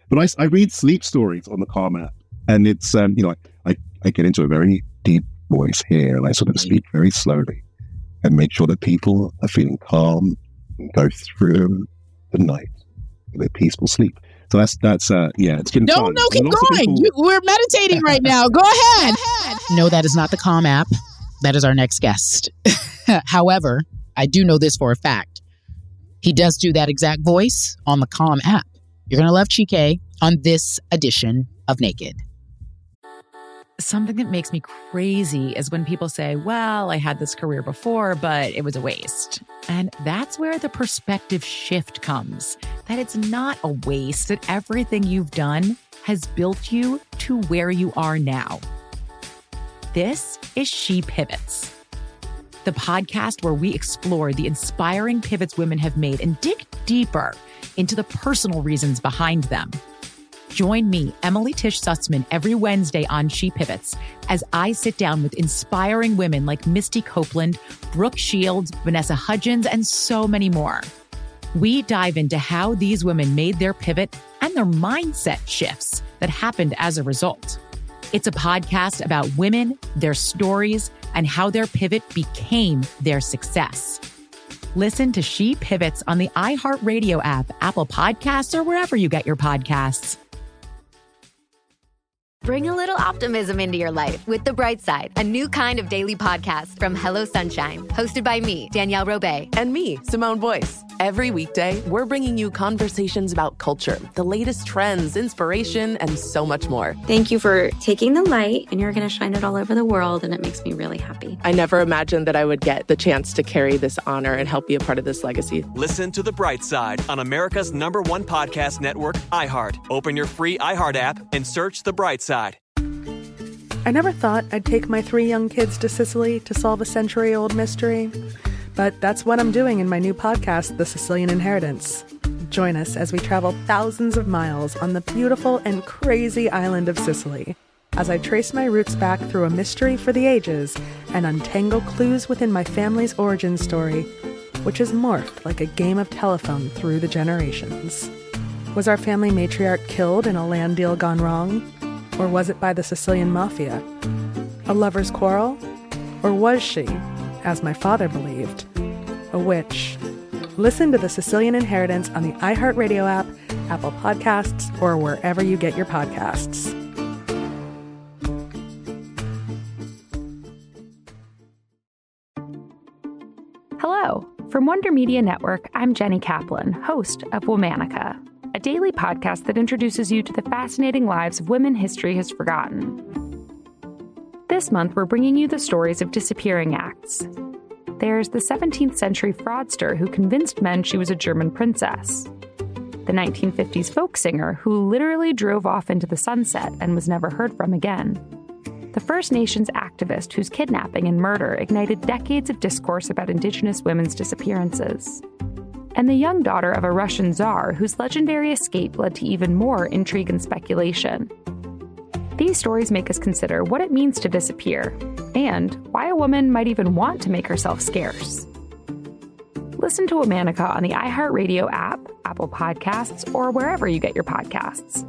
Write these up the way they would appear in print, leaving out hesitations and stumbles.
But I read sleep stories on the Calm app, and it's, I get into a very deep voice here, and I sort of speak very slowly and make sure that people are feeling calm and go through the night with a peaceful sleep. So that's it's been fun. No, keep going. We're meditating right now. Go ahead. No, that is not the Calm app. That is our next guest. However, I do know this for a fact. He does do that exact voice on the Calm app. You're going to love Chike on this edition of Naked. Something that makes me crazy is when people say, well, I had this career before, but it was a waste. And that's where the perspective shift comes. That it's not a waste, that everything you've done has built you to where you are now. This is She Pivots, the podcast where we explore the inspiring pivots women have made and dig deeper into the personal reasons behind them. Join me, Emily Tish Sussman, every Wednesday on She Pivots as I sit down with inspiring women like Misty Copeland, Brooke Shields, Vanessa Hudgens, and so many more. We dive into how these women made their pivot and their mindset shifts that happened as a result. It's a podcast about women, their stories, and how their pivot became their success. Listen to She Pivots on the iHeartRadio app, Apple Podcasts, or wherever you get your podcasts. Bring a little optimism into your life with The Bright Side, a new kind of daily podcast from Hello Sunshine, hosted by me, Danielle Robay. And me, Simone Boyce. Every weekday, we're bringing you conversations about culture, the latest trends, inspiration, and so much more. Thank you for taking the light, and you're going to shine it all over the world, and it makes me really happy. I never imagined that I would get the chance to carry this honor and help be a part of this legacy. Listen to The Bright Side on America's #1 podcast network, iHeart. Open your free iHeart app and search The Bright Side. I never thought I'd take my 3 young kids to Sicily to solve a century-old mystery. But that's what I'm doing in my new podcast, The Sicilian Inheritance. Join us as we travel thousands of miles on the beautiful and crazy island of Sicily, as I trace my roots back through a mystery for the ages and untangle clues within my family's origin story, which has morphed like a game of telephone through the generations. Was our family matriarch killed in a land deal gone wrong? Or was it by the Sicilian mafia? A lover's quarrel? Or was she, as my father believed, a witch? Listen to The Sicilian Inheritance on the iHeartRadio app, Apple Podcasts, or wherever you get your podcasts. Hello. From Wonder Media Network, I'm Jenny Kaplan, host of Womanica, a daily podcast that introduces you to the fascinating lives of women history has forgotten. This month, we're bringing you the stories of disappearing acts. There's the 17th century fraudster who convinced men she was a German princess. The 1950s folk singer who literally drove off into the sunset and was never heard from again. The First Nations activist whose kidnapping and murder ignited decades of discourse about Indigenous women's disappearances. And the young daughter of a Russian czar whose legendary escape led to even more intrigue and speculation. These stories make us consider what it means to disappear, and why a woman might even want to make herself scarce. Listen to Womanica on the iHeartRadio app, Apple Podcasts, or wherever you get your podcasts.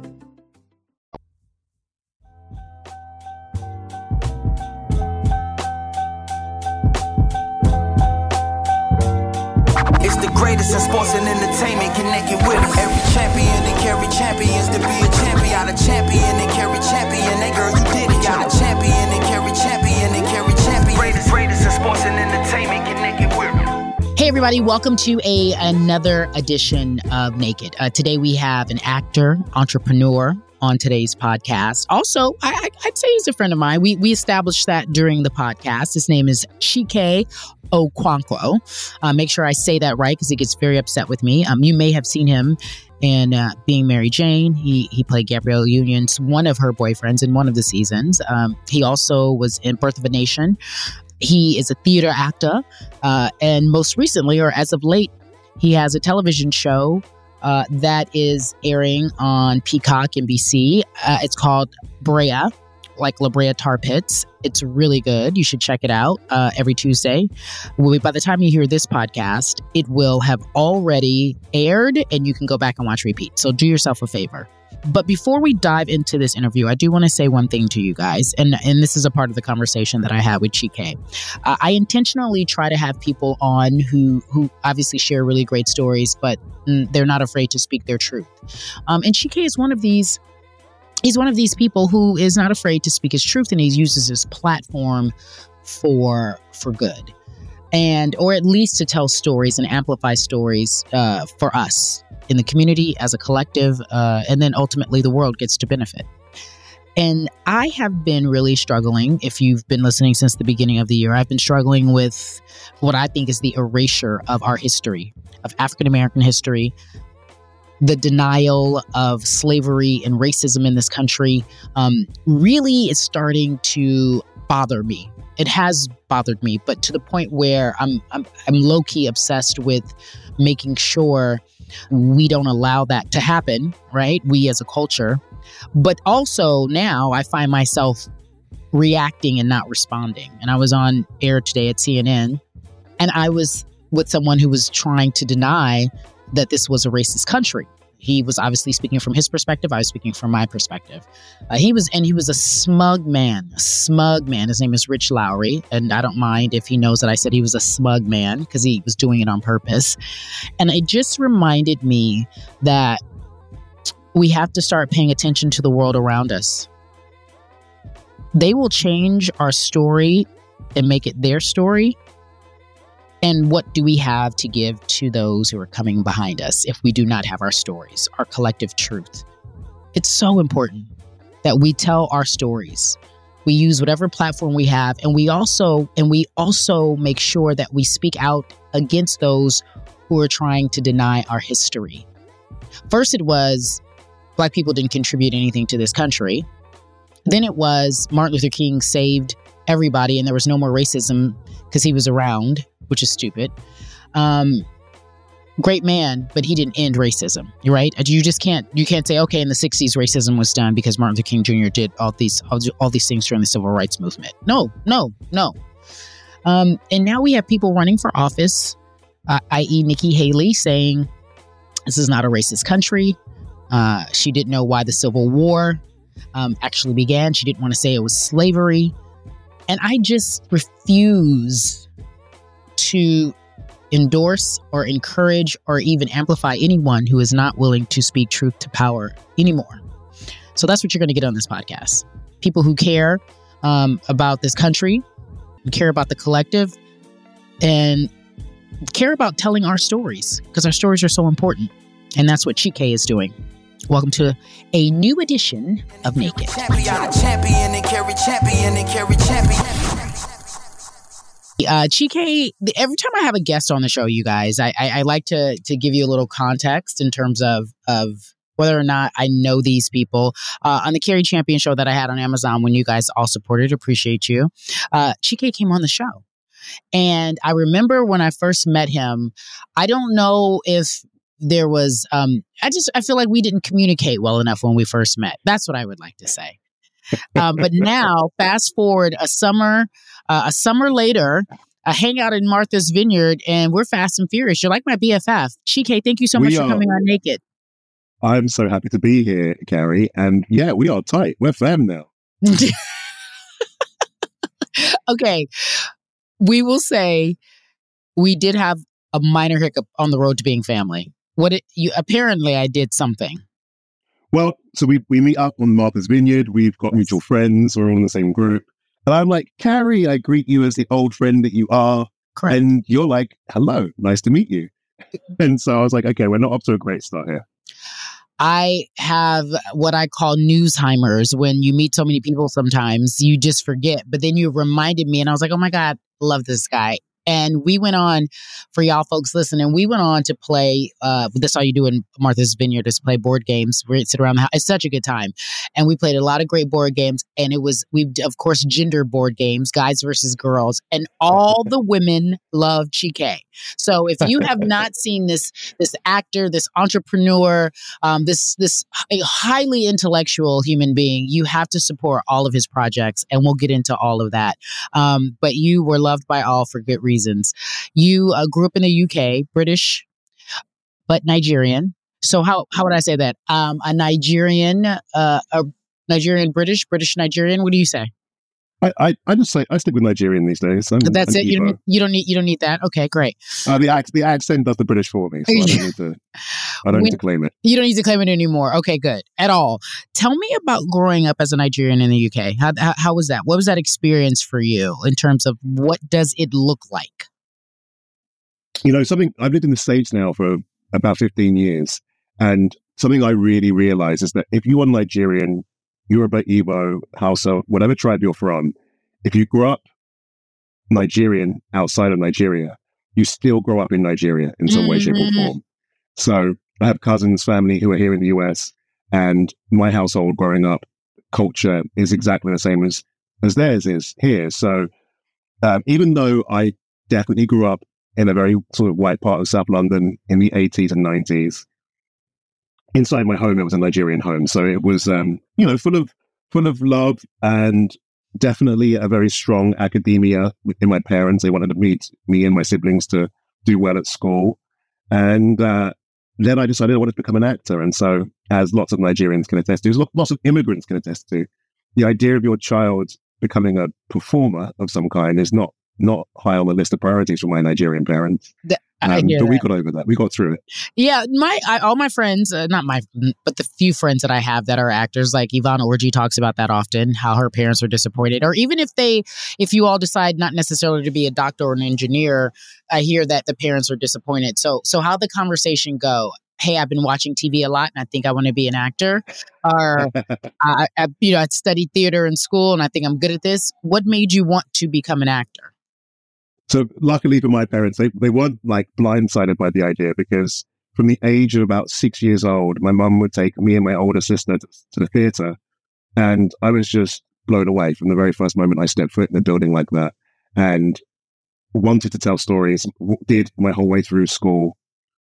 It's the greatest in sports and entertainment, connected with them. Every champion and carry champions to be a champion. Got a champion and carry champion. That girl, you did it. Got a champion and carry champion and carry champion. Greatest in sports and entertainment, connected with them. Hey, everybody. Welcome to another edition of Naked. Today we have an actor, entrepreneur on today's podcast. Also, I'd say he's a friend of mine. We established that during the podcast. His name is Chike Okonkwo. Make sure I say that right because he gets very upset with me. You may have seen him in Being Mary Jane. He played Gabrielle Union's one of her boyfriends in one of the seasons. He also was in Birth of a Nation. He is a theater actor. And most recently, or as of late, he has a television show that is airing on Peacock NBC. It's called Brea, like La Brea Tar Pits. It's really good. You should check it out every Tuesday. By the time you hear this podcast, it will have already aired and you can go back and watch repeat. So do yourself a favor. But before we dive into this interview, I do want to say one thing to you guys, and this is a part of the conversation that I had with Chike. I intentionally try to have people on who obviously share really great stories, but they're not afraid to speak their truth. And Chike is one of these. He's one of these people who is not afraid to speak his truth, and he uses his platform for good, or at least to tell stories and amplify stories for us in the community as a collective, and then ultimately the world gets to benefit. And I have been really struggling. If you've been listening since the beginning of the year, I've been struggling with what I think is the erasure of our history, of African American history, the denial of slavery and racism in this country. Really is starting to bother me. It has bothered me, but to the point where I'm low-key obsessed with making sure we don't allow that to happen, right? We as a culture. But also now I find myself reacting and not responding. And I was on air today at CNN, and I was with someone who was trying to deny that this was a racist country. He was obviously speaking from his perspective. I was speaking from my perspective. He was a smug man, His name is Rich Lowry. And I don't mind if he knows that I said he was a smug man, because he was doing it on purpose. And it just reminded me that we have to start paying attention to the world around us. They will change our story and make it their story. And what do we have to give to those who are coming behind us if we do not have our stories, our collective truth? It's so important that we tell our stories. We use whatever platform we have, and we also make sure that we speak out against those who are trying to deny our history. First, it was Black people didn't contribute anything to this country. Then it was Martin Luther King saved everybody, and there was no more racism because he was around, which is stupid. Great man, but he didn't end racism, right? You can't say, okay, in the 60s, racism was done because Martin Luther King Jr. did all these things during the civil rights movement. No. And now we have people running for office, i.e. Nikki Haley, saying this is not a racist country. She didn't know why the Civil War actually began. She didn't want to say it was slavery. And I just refuse to endorse or encourage or even amplify anyone who is not willing to speak truth to power anymore. So that's what you're going to get on this podcast. People who care about this country, care about the collective, and care about telling our stories, because our stories are so important. And that's what Chike is doing. Welcome to a new edition of Naked. Chike, every time I have a guest on the show, you guys, I like to give you a little context in terms of whether or not I know these people. On the Cari Champion show that I had on Amazon, when you guys all supported, appreciate you, Chike came on the show. And I remember when I first met him, I don't know if there was, I feel like we didn't communicate well enough when we first met. That's what I would like to say. But now, fast forward a summer later, a hangout in Martha's Vineyard, and we're fast and furious. You're like my BFF. Chike, thank you so much for coming on Naked. I'm so happy to be here, Cari. And yeah, we are tight. We're fam now. Okay. We will say we did have a minor hiccup on the road to being family. Apparently I did something. Well, so we meet up on Martha's Vineyard. We've got mutual friends. We're all in the same group. And I'm like, Cari, I greet you as the old friend that you are. Correct. And you're like, hello, nice to meet you. And so I was like, okay, we're not up to a great start here. I have what I call newsheimers. When you meet so many people, sometimes you just forget. But then you reminded me, and I was like, oh my God, love this guy. And we went on, for y'all folks listening, we went on to play, that's all you do in Martha's Vineyard is play board games. We sit around the house. It's such a good time. And we played a lot of great board games. And we of course, gender board games, guys versus girls. And all the women love Chike. So if you have not seen this actor, this entrepreneur, this highly intellectual human being, you have to support all of his projects. And we'll get into all of that. But you were loved by all for good reasons. You grew up in the UK, British, but Nigerian. So how would I say that? A Nigerian, British Nigerian. What do you say? I just say I stick with Nigerian these days. That's it. You don't need that. Okay, great. The accent does the British for me, so I don't need to claim it. You don't need to claim it anymore. Okay, good. At all. Tell me about growing up as a Nigerian in the UK. How was that? What was that experience for you in terms of what does it look like? Something I've lived in the States now for about 15 years, and something I really realize is that if you are Nigerian, Yoruba, Igbo, Hausa, whatever tribe you're from, if you grow up Nigerian outside of Nigeria, you still grow up in Nigeria in some way, shape, or form. So I have cousins, family who are here in the US, and my household growing up, culture is exactly the same as theirs is here. So even though I definitely grew up in a very sort of white part of South London in the 80s and 90s, inside my home, it was a Nigerian home. So it was, full of love and definitely a very strong academia in my parents. They wanted to meet me and my siblings to do well at school. And then I decided I wanted to become an actor. And so, as lots of Nigerians can attest to, lots of immigrants can attest to, the idea of your child becoming a performer of some kind is not high on the list of priorities for my Nigerian parents. But we got over that. We got through it. Yeah, all my friends, but the few friends that I have that are actors, like Yvonne Orji talks about that often, how her parents are disappointed. Or even if you all decide not necessarily to be a doctor or an engineer, I hear that the parents are disappointed. So how'd the conversation go? Hey, I've been watching TV a lot and I think I want to be an actor. Or, I studied theater in school and I think I'm good at this. What made you want to become an actor? So luckily for my parents, they weren't like blindsided by the idea, because from the age of about 6 years old, my mum would take me and my older sister to the theatre. And I was just blown away from the very first moment I stepped foot in a building like that, and wanted to tell stories, did my whole way through school.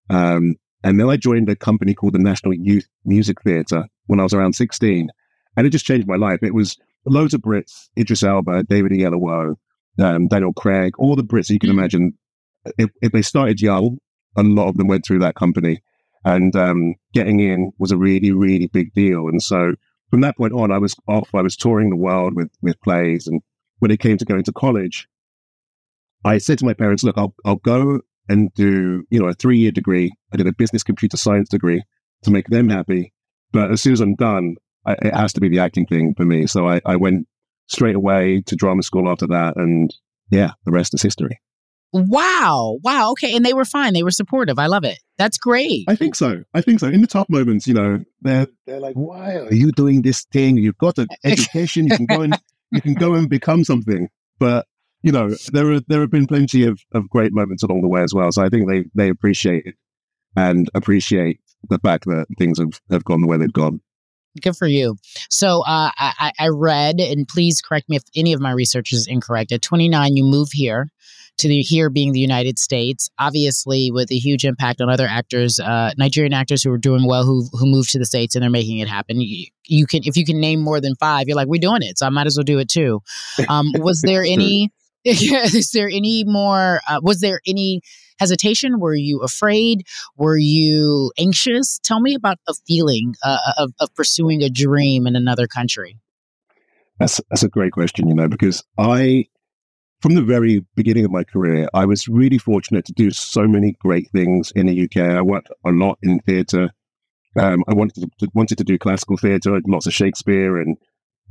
And then I joined a company called the National Youth Music Theatre when I was around 16. And it just changed my life. It was loads of Brits, Idris Elba, David Oyelowo, Daniel Craig, all the Brits you can imagine. If they started young, a lot of them went through that company. And getting in was a really, really big deal. And so from that point on, I was touring the world with plays. And when it came to going to college, I said to my parents, look, I'll go and do, a 3-year degree. I did a business computer science degree to make them happy. But as soon as I'm done, it has to be the acting thing for me. So I went straight away to drama school after that. And yeah, the rest is history. Wow. Okay. And they were fine. They were supportive. I love it. That's great. I think so. In the tough moments, they're like, why are you doing this thing? You've got an education. You can go and become something. But there have been plenty of great moments along the way as well. So I think they appreciate it and appreciate the fact that things have gone the way they've gone. Good for you. So I read, and please correct me if any of my research is incorrect. At 29, you move here here being the United States, obviously with a huge impact on other actors, Nigerian actors who are doing well, who moved to the States and they're making it happen. You can, if you can name more than 5, you're like, we're doing it. So I might as well do it too. Was there any... Is there any more? Was there any hesitation? Were you afraid? Were you anxious? Tell me about the feeling of pursuing a dream in another country. That's a great question, because from the very beginning of my career, I was really fortunate to do so many great things in the UK. I worked a lot in theatre. I wanted to do classical theatre, lots of Shakespeare, and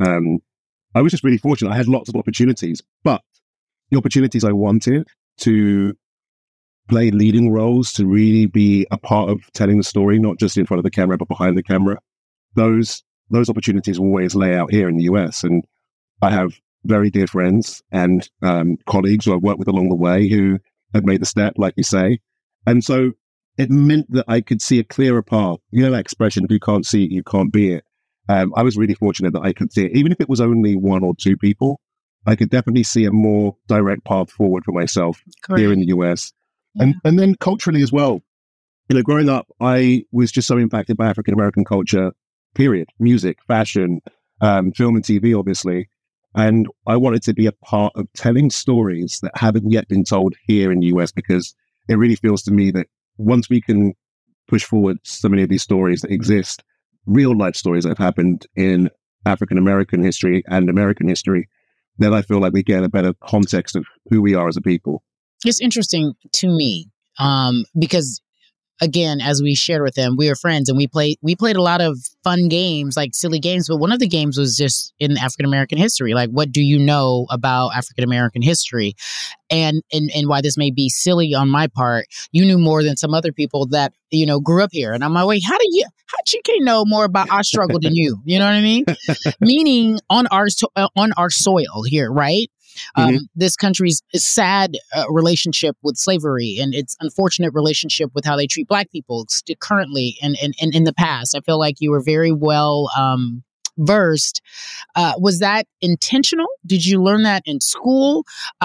I was just really fortunate. I had lots of opportunities, but the opportunities I wanted to play leading roles, to really be a part of telling the story, not just in front of the camera, but behind the camera, those opportunities always lay out here in the US. And I have very dear friends and colleagues who I've worked with along the way who have made the step, like you say. And so it meant that I could see a clearer path. That expression, if you can't see it, you can't be it. I was really fortunate that I could see it. Even if it was only 1 or 2 people, I could definitely see a more direct path forward for myself here in the US. Yeah. And then culturally as well. Growing up, I was just so impacted by African-American culture, period. Music, fashion, film and TV, obviously. And I wanted to be a part of telling stories that haven't yet been told here in the US, because it really feels to me that once we can push forward so many of these stories that exist, real life stories that have happened in African American history and American history, then I feel like we get a better context of who we are as a people. It's interesting to me because, again, as we shared with them, we were friends and we played a lot of fun games, like silly games. But one of the games was just in African American history. Like, what do you know about African American history? And why this may be silly on my part, you knew more than some other people that, grew up here. And I'm like, wait, how'd you know more about our struggle than you? You know what I mean? Meaning on our soil here, right? This country's sad relationship with slavery and its unfortunate relationship with how they treat Black people currently and in the past. I feel like you were very well versed. Was that intentional? Did you learn that in school?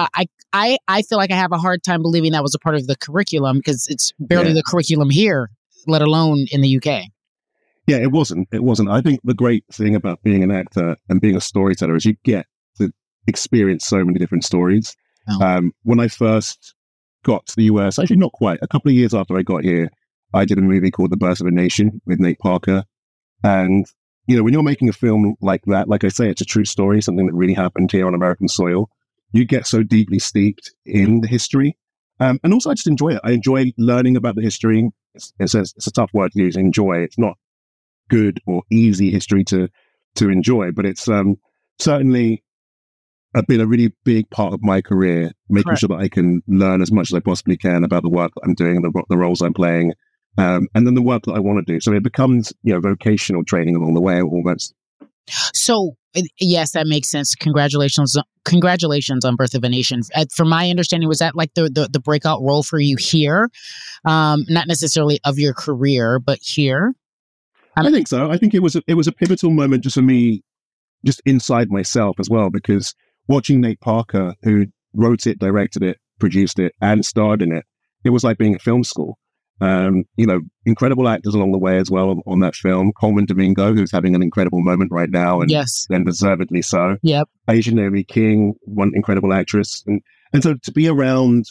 I feel like I have a hard time believing that was a part of the curriculum because it's barely the curriculum here, let alone in the UK. Yeah, it wasn't. I think the great thing about being an actor and being a storyteller is you get to experience so many different stories. Oh. When I first got to the US, actually not quite, a couple of years after I got here, I did a movie called The Birth of a Nation with Nate Parker. And, when you're making a film like that, like I say, it's a true story, something that really happened here on American soil. You get so deeply steeped in the history. And also I just enjoy it. I enjoy learning about the history. It's a tough word to use, enjoy. It's not good or easy history to enjoy, but it's certainly been a really big part of my career, making sure that I can learn as much as I possibly can about the work that I'm doing, the roles I'm playing, and then the work that I want to do. So it becomes, vocational training along the way almost. So yes, that makes sense. Congratulations on Birth of a Nation. From my understanding, was that like the breakout role for you here? Not necessarily of your career, but here? I think so. I think it was a pivotal moment just for me, just inside myself as well, because watching Nate Parker, who wrote it, directed it, produced it, and starred in it, it was like being at film school. Incredible actors along the way as well on that film. Colman Domingo, who's having an incredible moment right now, and then deservedly so. Yep. Asia Naomi King, one incredible actress, and so to be around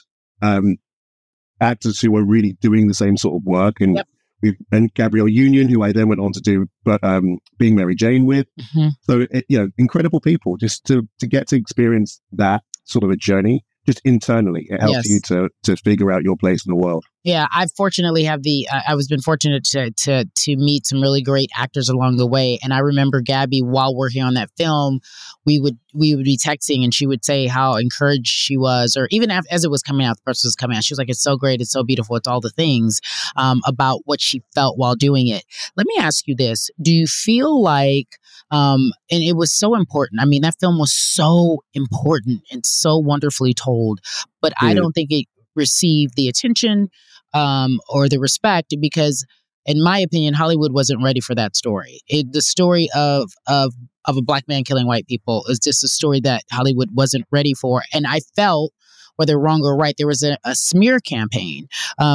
actors who were really doing the same sort of work, and and Gabrielle Union, who I then went on to do, Being Mary Jane with. Mm-hmm. So incredible people. Just to get to experience that sort of a journey. Just internally, it helps you to figure out your place in the world. Yeah, I fortunately have I was been fortunate to meet some really great actors along the way. And I remember Gabby, while working on that film, we would be texting, and she would say how encouraged she was, or even as it was coming out, the process was coming out, she was like, "It's so great, it's so beautiful, it's all the things," about what she felt while doing it. Let me ask you this: do you feel like, and it was so important? I mean, that film was so important and so wonderfully told, but I don't think it received the attention or the respect, because in my opinion, Hollywood wasn't ready for that story. The story of a Black man killing white people is just a story that Hollywood wasn't ready for. And I felt, whether wrong or right, there was a smear campaign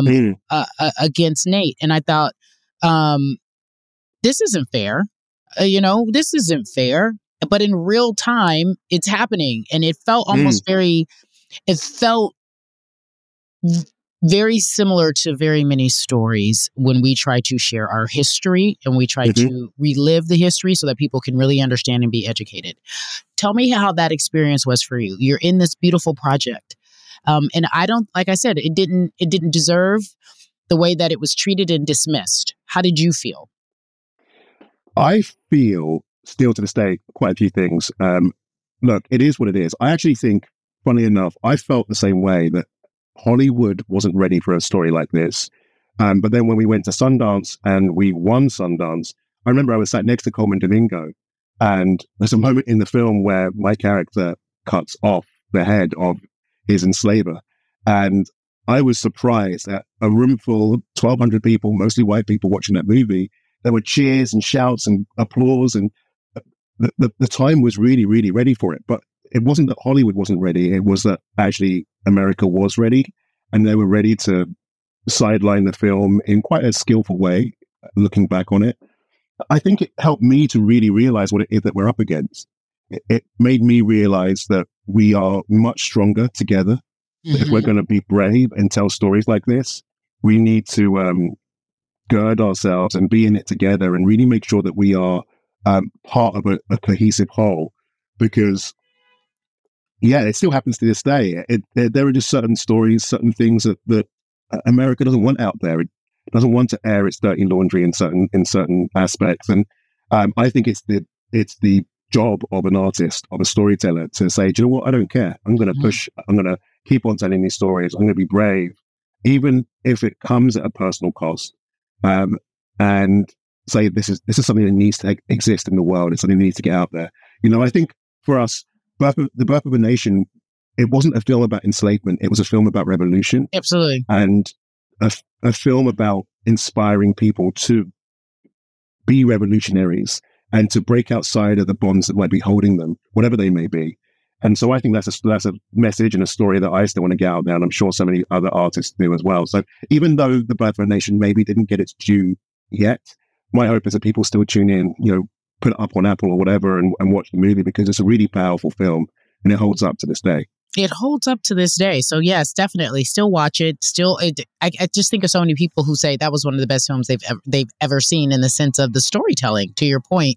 against Nate. And I thought, this isn't fair. This isn't fair. But in real time, it's happening. And it felt almost very similar to very many stories when we try to share our history and we try to relive the history so that people can really understand and be educated. Tell me how that experience was for you. You're in this beautiful project. And like I said, it didn't deserve the way that it was treated and dismissed. How did you feel? I feel still to this day quite a few things. Look, it is what it is. I actually think, funny enough, I felt the same way, that Hollywood wasn't ready for a story like this. But then when we went to Sundance and we won Sundance, I remember I was sat next to Colman Domingo, and there's a moment in the film where my character cuts off the head of his enslaver. And I was surprised that a room full of 1,200 people, mostly white people, watching that movie, there were cheers and shouts and applause, and the time was really, really ready for it. But it wasn't that Hollywood wasn't ready. It was that actually America was ready, and they were ready to sideline the film in quite a skillful way, looking back on it. I think it helped me to really realize what it is that we're up against. It made me realize that we are much stronger together. If we're going to be brave and tell stories like this, we need to gird ourselves and be in it together and really make sure that we are part of a cohesive whole. Because, yeah, it still happens to this day. There are just certain stories, certain things that America doesn't want out there. It doesn't want to air its dirty laundry in certain aspects. And I think it's the job of an artist, of a storyteller, to say, do you know what? I don't care. I'm going to push. I'm going to keep on telling these stories. I'm going to be brave, even if it comes at a personal cost. And say this is something that needs to exist in the world. It's something that needs to get out there. You know, I think for us, The Birth of a Nation, it wasn't a film about enslavement. It was a film about revolution. Absolutely. And a film about inspiring people to be revolutionaries and to break outside of the bonds that might be holding them, whatever they may be. And so I think that's a message and a story that I still want to get out there, and I'm sure so many other artists do as well. So even though The Birth of a Nation maybe didn't get its due yet, my hope is that people still tune in, you know, put it up on Apple or whatever and watch the movie, because it's a really powerful film and it holds up to this day. It holds up to this day. So yes, definitely still watch it. I just think of so many people who say that was one of the best films they've ever seen, in the sense of the storytelling, to your point.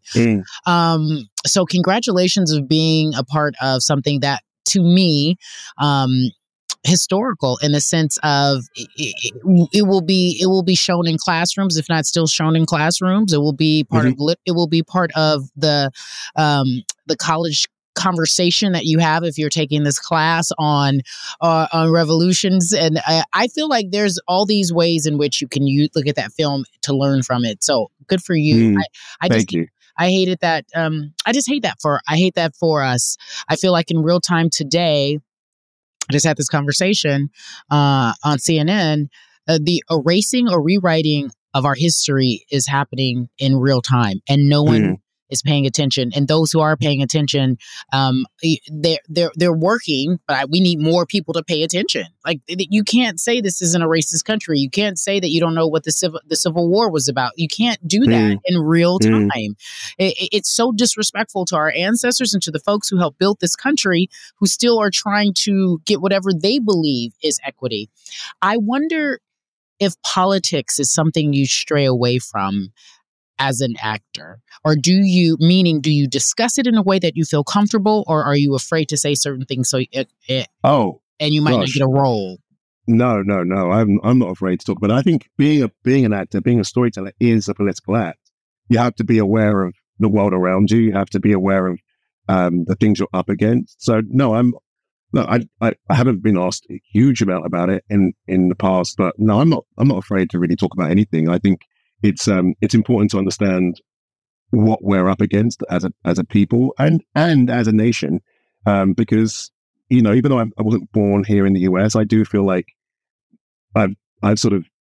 So congratulations of being a part of something that, to me, historical, in the sense of it will be shown in classrooms, if not still shown in classrooms. It will be part of the college conversation that you have if you're taking this class on revolutions. And I feel like there's all these ways in which you can look at that film to learn from it. So good for you. Thank you. I hated that. I hate that for us. I feel like in real time today, I just had this conversation on CNN. The erasing or rewriting of our history is happening in real time, and no one is paying attention. And those who are paying attention, they're working, but we need more people to pay attention. Like, you can't say this isn't a racist country. You can't say that you don't know what the Civil War was about. You can't do that in real time. It's so disrespectful to our ancestors and to the folks who helped build this country, who still are trying to get whatever they believe is equity. I wonder if politics is something you stray away from as an actor, or do you discuss it in a way that you feel comfortable, or are you afraid to say certain things and you might not get a role? No. I'm not afraid to talk about it. I think being an actor, being a storyteller is a political act. You have to be aware of the world around you. You have to be aware of the things you're up against. So I haven't been asked a huge amount about it in the past, but no, I'm not afraid to really talk about anything. I think it's important to understand what we're up against as a people and as a nation, because, you know, even though I wasn't born here in the US, I do feel like I've sort of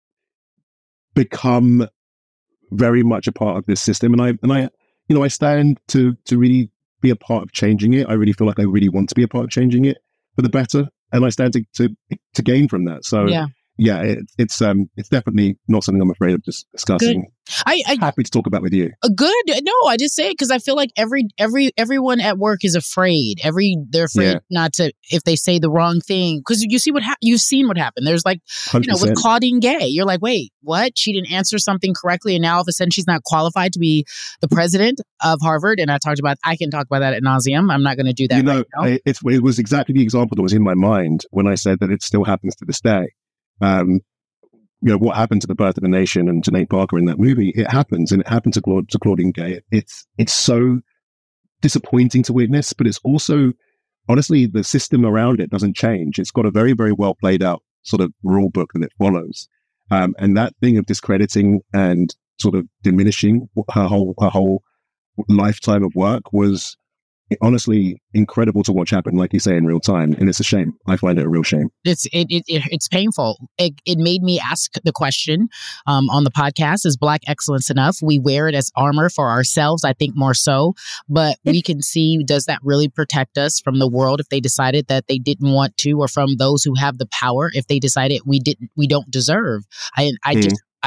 become very much a part of this system, and I stand to really be a part of changing it. I really feel like I really want to be a part of changing it for the better, and I stand to gain from that. So it's definitely not something I'm afraid of just discussing. Good. I'm happy to talk about with you. Good. No, I just say it because I feel like everyone at work is afraid. They're afraid not to, if they say the wrong thing, because you see you've seen what happened. There's like, 100%. With Claudine Gay, you're like, wait, what? She didn't answer something correctly, and now all of a sudden she's not qualified to be the president of Harvard. And I can talk about that ad nauseum. I'm not going to do that. Right now. It was exactly the example that was in my mind when I said that it still happens to this day. What happened to The Birth of a Nation and Janae Parker in that movie, it happens, and it happened to Claudine Gay. It's so disappointing to witness, but it's also, honestly, the system around it doesn't change. It's got a very, very well played out sort of rule book that it follows. And that thing of discrediting and sort of diminishing her whole lifetime of work was honestly incredible to watch happen, like you say, in real time. And it's a shame. I find it a real shame. It's painful. It made me ask the question on the podcast, is Black excellence enough? We wear it as armor for ourselves, I think more so. But we can see, does that really protect us from the world if they decided that they didn't want to, or from those who have the power if they decided we don't deserve? I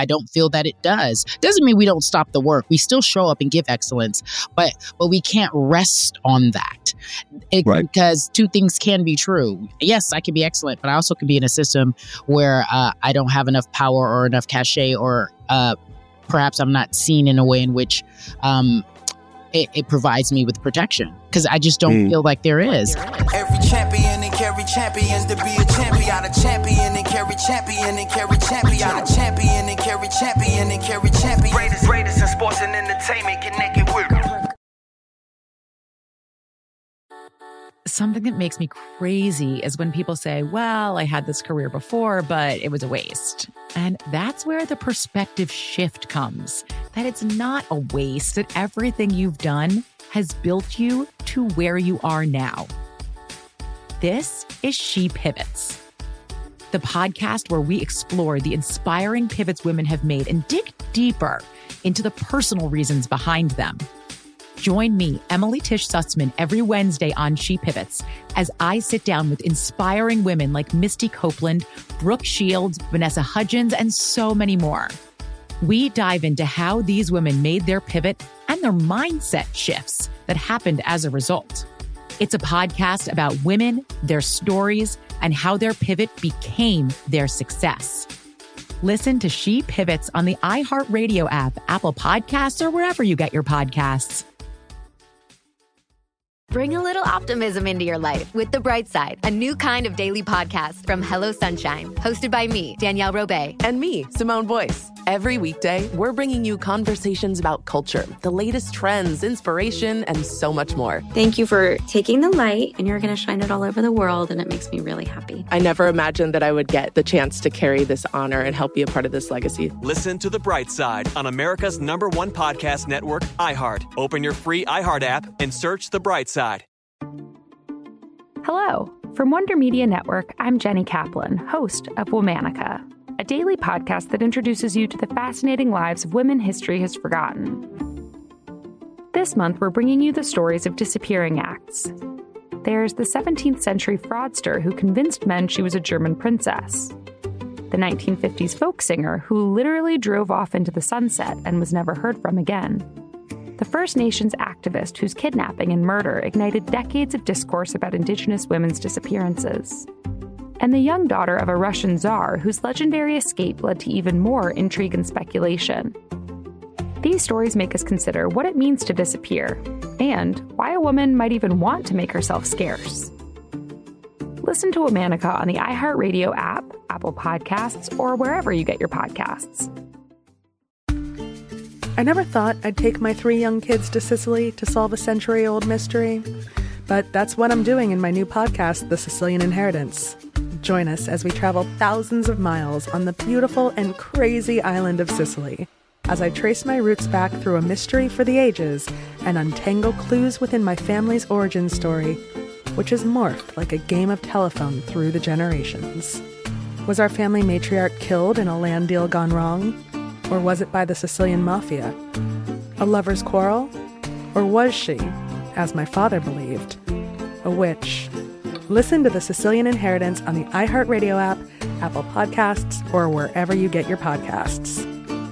I don't feel that it does. Doesn't mean we don't stop the work. We still show up and give excellence, but we can't rest on that. Because two things can be true. Yes, I can be excellent, but I also can be in a system where I don't have enough power or enough cachet, or perhaps I'm not seen in a way in which it provides me with protection, because I just don't feel like there is. Every champion and carry champions to be a champion. A champion and carry champion and carry champion. A champion and carry champion and carry champion. Greatest in sports and entertainment, connected with. Something that makes me crazy is when people say, well, I had this career before, but it was a waste. And that's where the perspective shift comes, that it's not a waste, that everything you've done has built you to where you are now. This is She Pivots, the podcast where we explore the inspiring pivots women have made and dig deeper into the personal reasons behind them. Join me, Emily Tish Sussman, every Wednesday on She Pivots as I sit down with inspiring women like Misty Copeland, Brooke Shields, Vanessa Hudgens, and so many more. We dive into how these women made their pivot and their mindset shifts that happened as a result. It's a podcast about women, their stories, and how their pivot became their success. Listen to She Pivots on the iHeartRadio app, Apple Podcasts, or wherever you get your podcasts. Bring a little optimism into your life with The Bright Side, a new kind of daily podcast from Hello Sunshine, hosted by me, Danielle Robay. And me, Simone Boyce. Every weekday, we're bringing you conversations about culture, the latest trends, inspiration, and so much more. Thank you for taking the light, and you're going to shine it all over the world, and it makes me really happy. I never imagined that I would get the chance to carry this honor and help be a part of this legacy. Listen to The Bright Side on America's #1 podcast network, iHeart. Open your free iHeart app and search The Bright Side. Hello. From Wonder Media Network, I'm Jenny Kaplan, host of Womanica, a daily podcast that introduces you to the fascinating lives of women history has forgotten. This month, we're bringing you the stories of disappearing acts. There's the 17th century fraudster who convinced men she was a German princess, the 1950s folk singer who literally drove off into the sunset and was never heard from again, the First Nations activist whose kidnapping and murder ignited decades of discourse about Indigenous women's disappearances, and the young daughter of a Russian czar whose legendary escape led to even more intrigue and speculation. These stories make us consider what it means to disappear, and why a woman might even want to make herself scarce. Listen to Womanica on the iHeartRadio app, Apple Podcasts, or wherever you get your podcasts. I never thought I'd take my 3 young kids to Sicily to solve a century-old mystery, but that's what I'm doing in my new podcast, The Sicilian Inheritance. Join us as we travel thousands of miles on the beautiful and crazy island of Sicily, as I trace my roots back through a mystery for the ages and untangle clues within my family's origin story, which has morphed like a game of telephone through the generations. Was our family matriarch killed in a land deal gone wrong? Or was it by the Sicilian mafia? A lover's quarrel? Or was she, as my father believed, a witch? Listen to The Sicilian Inheritance on the iHeartRadio app, Apple Podcasts, or wherever you get your podcasts.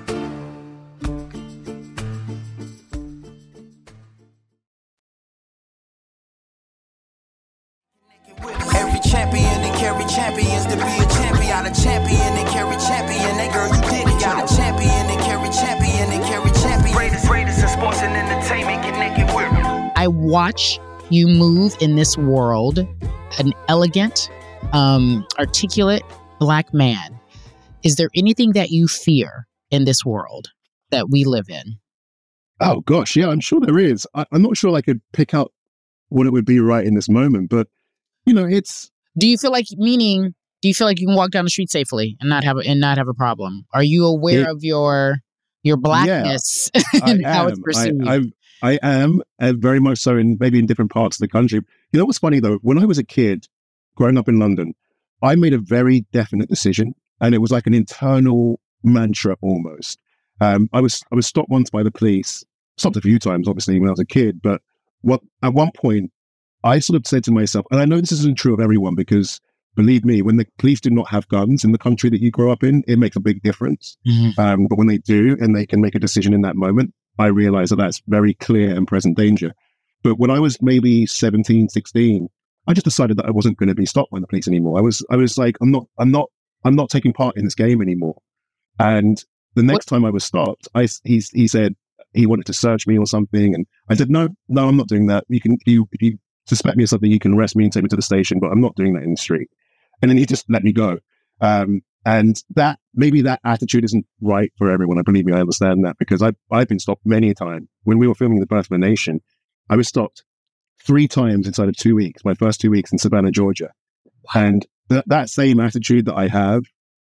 Every champion and carry champions to be a champion. A champion and carry champion. That girl, you did it. Got a champion and carry champion and carry champion. Greatest in sports and entertainment, connected with. I watch you move in this world, an elegant, articulate Black man. Is there anything that you fear in this world that we live in? Oh, gosh. Yeah, I'm sure there is. I'm not sure I could pick out what it would be right in this moment, but you know, it's. Do you feel like you can walk down the street safely and not have a problem? Are you aware of your blackness and how it's perceived? I am, very much so, maybe in different parts of the country. You know what's funny though? When I was a kid, growing up in London, I made a very definite decision, and it was like an internal mantra almost. I was stopped once by the police. Stopped a few times, obviously, when I was a kid. But at one point, I sort of said to myself, and I know this isn't true of everyone because believe me, when the police do not have guns in the country that you grow up in, it makes a big difference. But when they do, and they can make a decision in that moment, I realize that that's very clear and present danger. But when I was maybe 17, 16, I just decided that I wasn't going to be stopped by the police anymore. I was like, I'm not taking part in this game anymore. And the next time I was stopped, he said he wanted to search me or something, and I said, no, I'm not doing that. If you suspect me of something, you can arrest me and take me to the station, but I'm not doing that in the street. And then he just let me go. And that maybe that attitude isn't right for everyone. I believe me, I understand that, because I've been stopped many a time. When we were filming The Birth of a Nation, I was stopped 3 times inside of 2 weeks, my first 2 weeks in Savannah, Georgia. And that same attitude that I have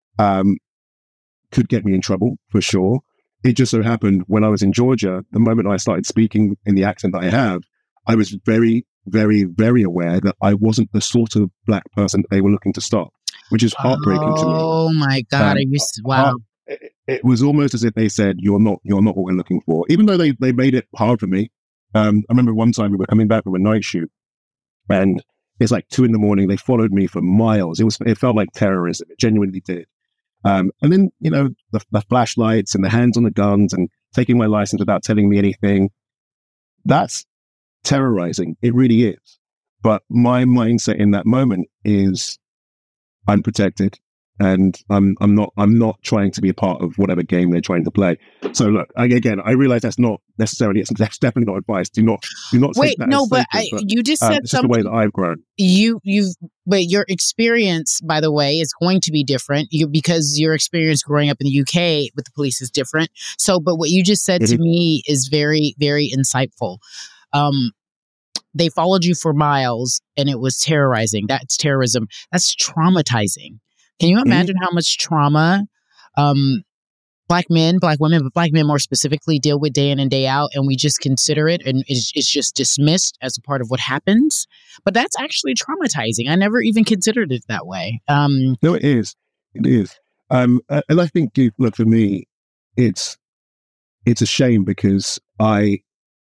could get me in trouble for sure. It just so happened when I was in Georgia, the moment I started speaking in the accent that I have, I was very, very, very aware that I wasn't the sort of black person that they were looking to stop, which is heartbreaking to me. Oh my God! Wow! It was almost as if they said, "You're not what we're looking for," even though they made it hard for me. I remember one time we were coming back from a night shoot, and it's like 2 a.m. They followed me for miles. It felt like terrorism. It genuinely did. And then, the flashlights and the hands on the guns and taking my license without telling me anything. That's terrorizing. It really is. But my mindset in that moment is I'm protected, and I'm not trying to be a part of whatever game they're trying to play. So look, I realize that's definitely not advice. Do not wait, that no, as but sacred, you just said it's something. just the way that I've grown. But your experience, by the way, is going to be different because your experience growing up in the UK with the police is different. So, but what you just said to me is very, very insightful. They followed you for miles and it was terrorizing. That's terrorism. That's traumatizing. Can you imagine how much trauma Black men, Black women, but Black men more specifically deal with day in and day out, and we just consider it and it's just dismissed as a part of what happens? But that's actually traumatizing. I never even considered it that way. No, it is. It is. And I think, look, for me, it's a shame because I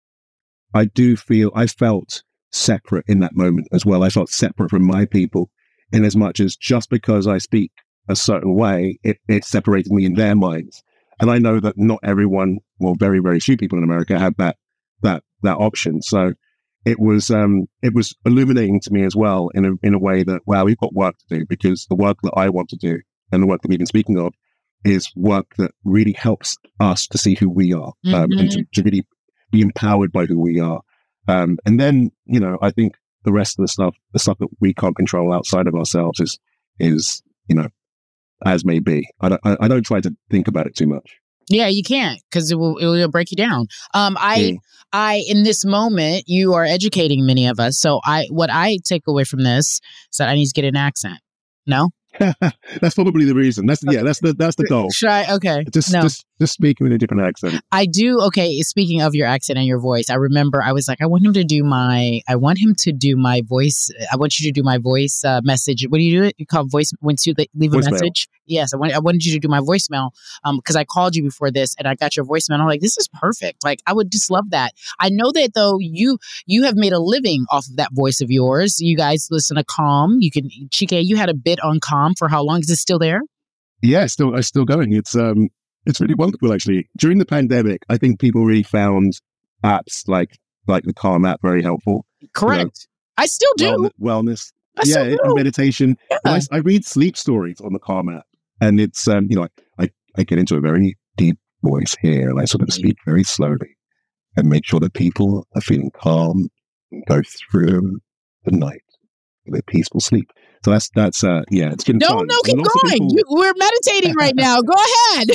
felt separate in that moment as well. I felt separate from my people, in as much as just because I speak a certain way, it separated me in their minds. And I know that not everyone, well, very, very few people in America have that option. So it was illuminating to me as well in a way that, wow, we've got work to do, because the work that I want to do and the work that we've been speaking of is work that really helps us to see who we are, and to really be empowered by who we are. And then, I think the rest of the stuff that we can't control outside of ourselves is as may be. I don't try to think about it too much. Yeah, you can't, because it will break you down. In this moment, you are educating many of us. So what I take away from this is that I need to get an accent. No? That's probably the reason. That's the goal. Should I? Okay. Just speaking in a different accent. I do. Okay. Speaking of your accent and your voice, I remember I was like, I want him to do my voice. I want you to do my voice message. What do you do it? You call voice once you leave a voicemail message. Yes. I wanted you to do my voicemail because I called you before this and I got your voicemail. I'm like, this is perfect. Like, I would just love that. I know that though you have made a living off of that voice of yours. You guys listen to Calm. Chike, you had a bit on Calm for how long? Is it still there? Yeah, it's still going. It's really wonderful, actually. During the pandemic, I think people really found apps like the Calm app very helpful. Correct. I still do. Wellness. And meditation. Yeah. I read sleep stories on the Calm app, and it's I get into a very deep voice here, and I sort of speak very slowly and make sure that people are feeling calm and go through the night with a peaceful sleep. So that's it's getting fun. No, keep going. We're meditating right now. Go ahead.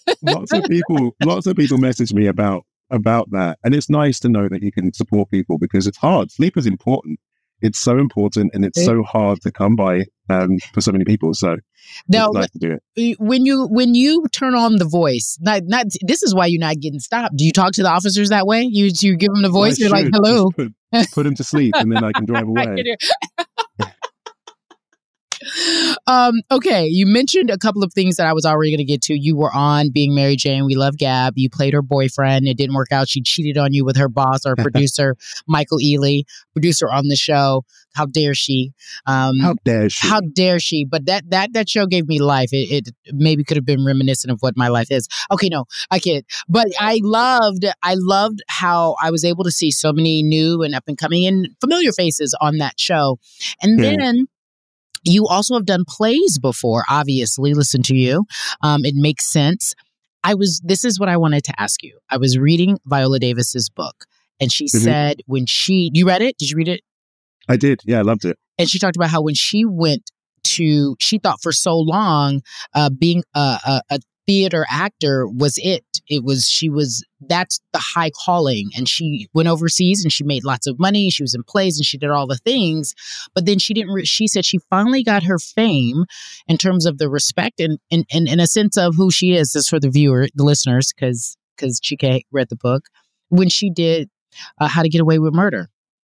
Lots of people message me about that, and it's nice to know that you can support people, because it's hard. Sleep is important. It's so important, and it's so hard to come by for so many people. So now, it's nice to do it. When you turn on the voice, not this is why you're not getting stopped. Do you talk to the officers that way? You give them the voice. You're like, hello. Put them to sleep, and then I can drive away. Okay, you mentioned a couple of things that I was already going to get to. You were on Being Mary Jane. We Love Gab. You played her boyfriend. It didn't work out. She cheated on you with her boss, our producer, Michael Ealy, producer on the show. How dare she? How dare she? How dare she? But that show gave me life. It maybe could have been reminiscent of what my life is. Okay, no, I kid. But I loved how I was able to see so many new and up and coming and familiar faces on that show. And then you also have done plays before, obviously. Listen to you. It makes sense. This is what I wanted to ask you. I was reading Viola Davis's book, and she said you read it? Did you read it? I did. Yeah, I loved it. And she talked about how when she she thought for so long being a theater actor was it. That's the high calling. And she went overseas and she made lots of money. She was in plays and she did all the things. But then she said she finally got her fame in terms of the respect and in a sense of who she is. This is for the listeners, because Chike read the book, when she did How to Get Away with Murder.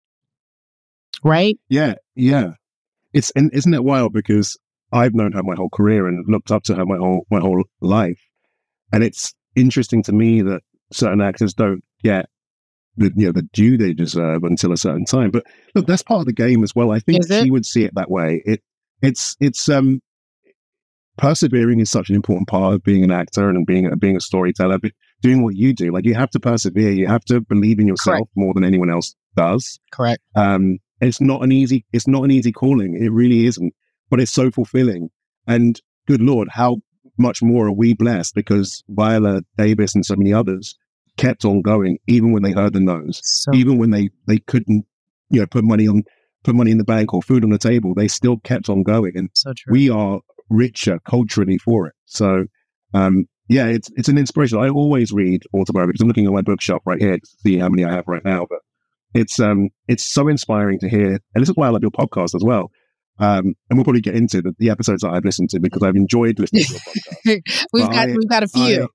Right? Yeah. Isn't it wild? Because I've known her my whole career and looked up to her my whole life. And it's interesting to me that certain actors don't get the due they deserve until a certain time. But look, that's part of the game as well. I think she would see it that way. It's persevering is such an important part of being an actor and being a storyteller. But doing what you do, like, you have to persevere. You have to believe in yourself more than anyone else does. Correct. It's not an easy calling. It really isn't. But it's so fulfilling. And good Lord, how much more are we blessed, because Viola Davis and so many others kept on going, even when they heard the no's, even when they couldn't, put money in the bank or food on the table, they still kept on going. And we are richer culturally for it. So, it's an inspiration. I always read autobiographies. I'm looking at my bookshelf right here to see how many I have right now, but it's so inspiring to hear. And this is why I love your podcast as well. And we'll probably get into the episodes that I've listened to, because I've enjoyed listening to your podcast. we've got a few.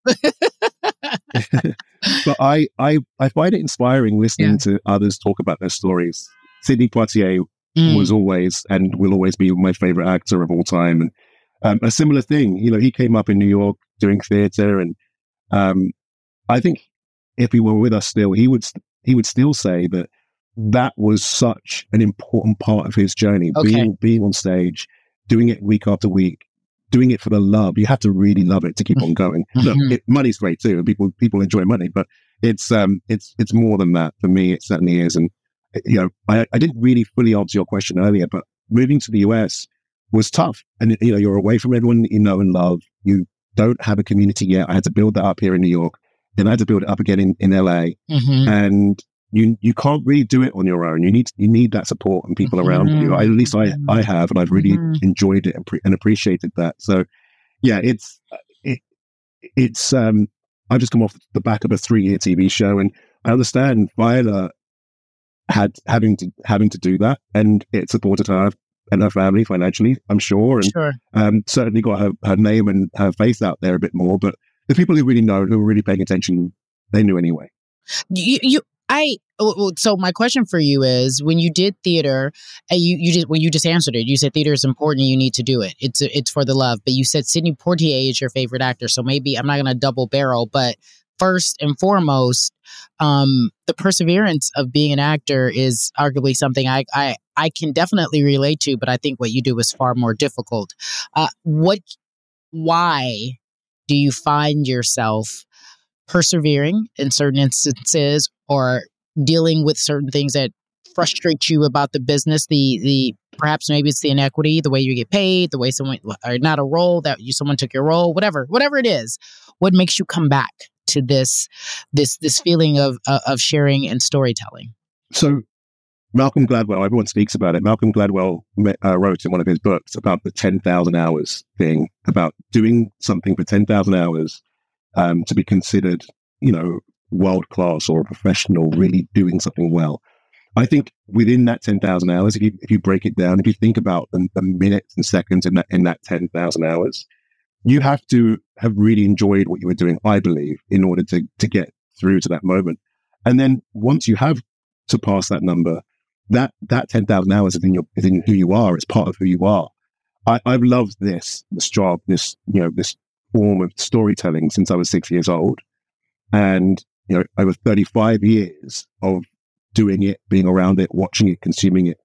But I find it inspiring listening to others talk about their stories. Sidney Poitier was always and will always be my favorite actor of all time. And a similar thing, he came up in New York doing theater, and I think if he were with us still, he would still say that was such an important part of his journey, being on stage, doing it week after week, doing it for the love. You have to really love it to keep on going. Look, money's great too. People enjoy money, but it's more than that. For me, it certainly is. And I didn't really fully answer your question earlier, but moving to the US was tough. And you're away from everyone that you know and love. You don't have a community yet. I had to build that up here in New York, then I had to build it up again in LA, and you can't really do it on your own. You need that support and people around you. At least I have, and I've really enjoyed it and appreciated that. So yeah, it's I've just come off the back of a 3-year TV show, and I understand Viola having to do that, and it supported her and her family financially, I'm sure, and certainly got her name and her face out there a bit more. But the people who really know, who are really paying attention, they knew anyway. So my question for you is, when you did theater, you just answered it. You said theater is important. You need to do it. It's for the love. But you said Sidney Poitier is your favorite actor. So maybe I'm not going to double barrel, but first and foremost, the perseverance of being an actor is arguably something I can definitely relate to, but I think what you do is far more difficult. Why do you find yourself persevering in certain instances, or dealing with certain things that frustrate you about the business? The perhaps maybe it's the inequity, the way you get paid, the way someone, or not a role that someone took your role, whatever it is. What makes you come back to this feeling of sharing and storytelling? So Malcolm Gladwell, everyone speaks about it. Malcolm Gladwell wrote in one of his books about the 10,000 hours thing, about doing something for 10,000 hours to be considered, world-class or a professional, really doing something well. I think within that 10,000 hours, if you break it down, if you think about the minutes and seconds in that 10,000 hours, you have to have really enjoyed what you were doing, I believe, in order to get through to that moment. And then once you have surpassed that number, that 10,000 hours is in who you are. It's part of who you are. I've loved this job, this form of storytelling since I was 6 years old. And, over 35 years of doing it, being around it, watching it, consuming it,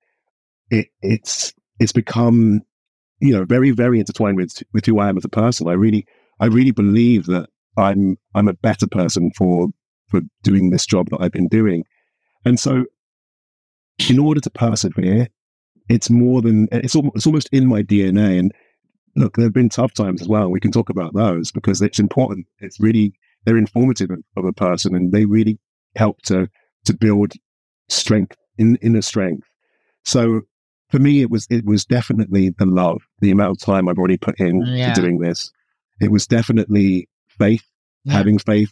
it's become, very, very intertwined with who I am as a person. I really believe that I'm a better person for doing this job that I've been doing. And so in order to persevere, it's almost in my DNA. And look, there have been tough times as well. We can talk about those because it's important. They're informative of a person, and they really help to build strength, inner strength. So for me, it was definitely the love, the amount of time I've already put in to doing this. It was definitely faith, having faith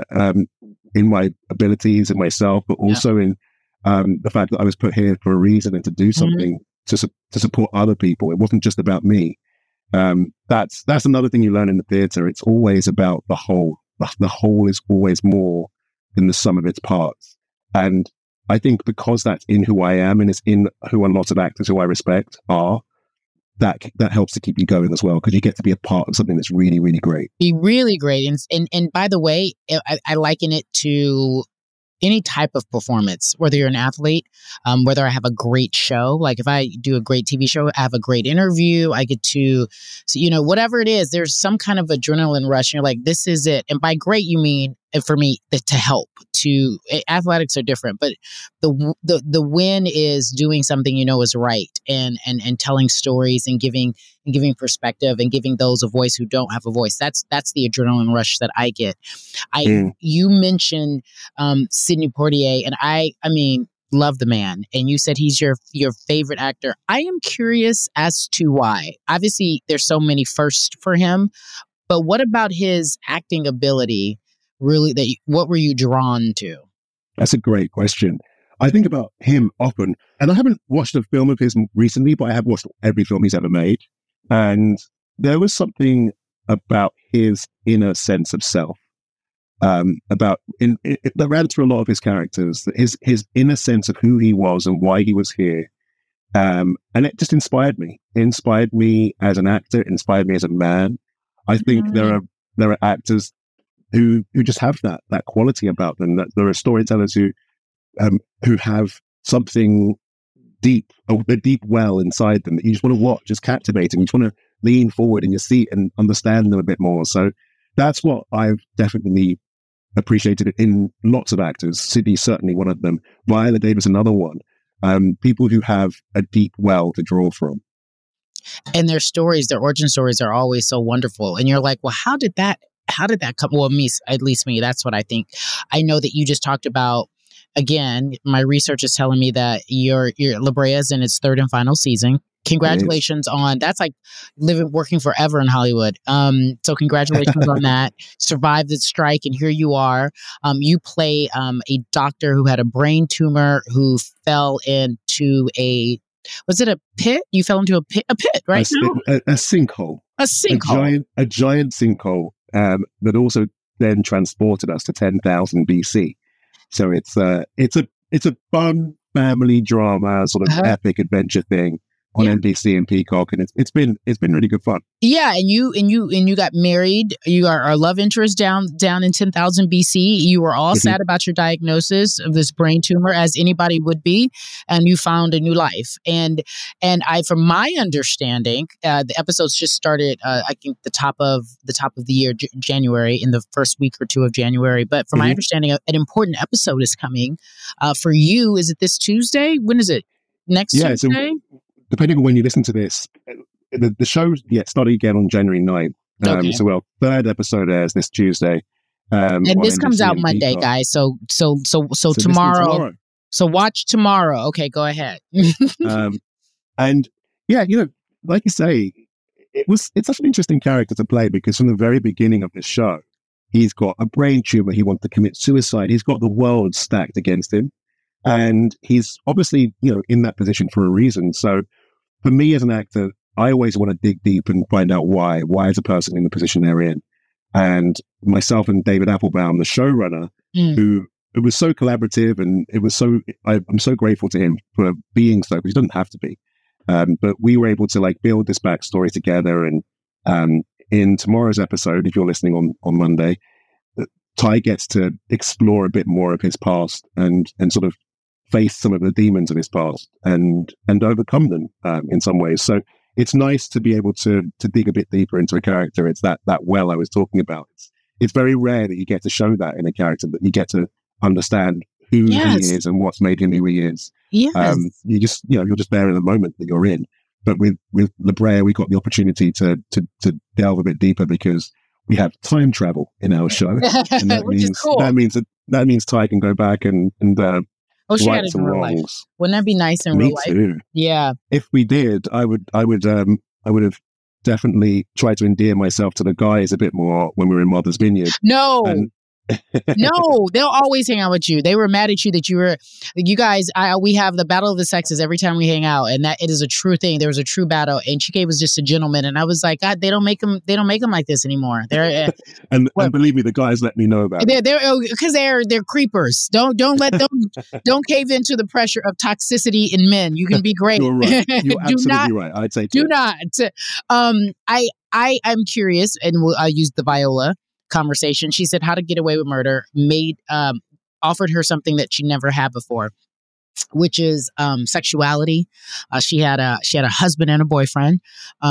in my abilities and myself, but also in the fact that I was put here for a reason and to do something to support other people. It wasn't just about me. That's another thing you learn in the theatre. It's always about the whole. The whole is always more than the sum of its parts. And I think because that's in who I am and it's in who a lot of actors who I respect are, that helps to keep you going as well, because you get to be a part of something that's really, really great. Be really great. And by the way, I liken it to any type of performance, whether you're an athlete, whether I have a great show, like if I do a great TV show, I have a great interview, I get to, whatever it is, there's some kind of adrenaline rush. And you're like, this is it. And by great, you mean, for me, to help. Athletics are different, but the win is doing something is right and telling stories and giving perspective and giving those a voice who don't have a voice. That's the adrenaline rush that I get. You mentioned Sidney Poitier, and I mean, love the man. And you said he's your favorite actor. I am curious as to why. Obviously, there's so many firsts for him, but what about his acting ability? Really, what were you drawn to? That's a great question. I think about him often, and I haven't watched a film of his recently, but I have watched every film he's ever made. And there was something about his inner sense of self, that ran through a lot of his characters, his inner sense of who he was and why he was here. And it just inspired me. It inspired me as an actor, it inspired me as a man. I think there are actors who just have that quality about them. That there are storytellers who have something deep, a deep well inside them that you just want to watch, just captivating. You just want to lean forward in your seat and understand them a bit more. So that's what I've definitely appreciated in lots of actors. Sidney's certainly one of them. Viola Davis, another one. People who have a deep well to draw from. And their stories, their origin stories are always so wonderful. And you're like, well, how did that come? Well, at least me, that's what I think. I know that you just talked about, again, my research is telling me that your La Brea is in its third and final season. Congratulations on, that's like working forever in Hollywood. So congratulations on that. Survived the strike and here you are. You play a doctor who had a brain tumor who fell into was it a pit? You fell into a pit, right? A sinkhole. A sinkhole. A giant sinkhole. That also then transported us to 10,000 BC. So it's a fun family drama, sort of epic adventure thing on NBC and Peacock, and it's been really good fun. Yeah, and you got married. You are our love interest down in 10,000 BC. You were all sad about your diagnosis of this brain tumor, as anybody would be, and you found a new life. And from my understanding, the episodes just started. I think the top of the year, January, in the first week or two of January. But from my understanding, an important episode is coming for you. Is it this Tuesday? When is it? Next Tuesday? So, depending on when you listen to this, the show started again on January 9th. So our third episode airs this Tuesday. And this comes out Monday, guys. So tomorrow. So watch tomorrow. Okay, go ahead. And yeah, like you say, it's such an interesting character to play, because from the very beginning of this show, he's got a brain tumor. He wants to commit suicide. He's got the world stacked against him. And he's obviously, in that position for a reason. So for me as an actor, I always want to dig deep and find out why is a person in the position they're in. And myself and David Applebaum, the showrunner, who it was so collaborative, and it was I'm so grateful to him for being so, because he doesn't have to be. But we were able to like build this backstory together. And in tomorrow's episode, if you're listening on Monday, Ty gets to explore a bit more of his past and sort of face some of the demons of his past and overcome them in some ways. So it's nice to be able to dig a bit deeper into a character. It's that well I was talking about. It's very rare that you get to show that in a character, that you get to understand who he is and what's made him who he is. Yes. You're just there in the moment that you're in. But with La Brea, we got the opportunity to delve a bit deeper because we have time travel in our show, and that which means is cool. that means Ty can go back and she had right it some in real wrongs. life. Wouldn't that be nice in Me real life? too. Yeah. If we did, I would have definitely tried to endear myself to the guys a bit more when we were in Martha's Vineyard. No. And no, they'll always hang out with you. They were mad at you that you guys, we have the battle of the sexes every time we hang out, and that it is a true thing. There was a true battle, and Chike was just a gentleman, and I was like, God, they don't make them like this anymore. They're and believe me, the guys let me know about it. Because they're creepers. Don't cave into the pressure of toxicity in men. You can be great. You're right. You're absolutely right. I'd say do not. I'm curious, and I used the Viola conversation. She said How to Get Away with Murder offered her something that she never had before, which is sexuality. She had a husband and a boyfriend.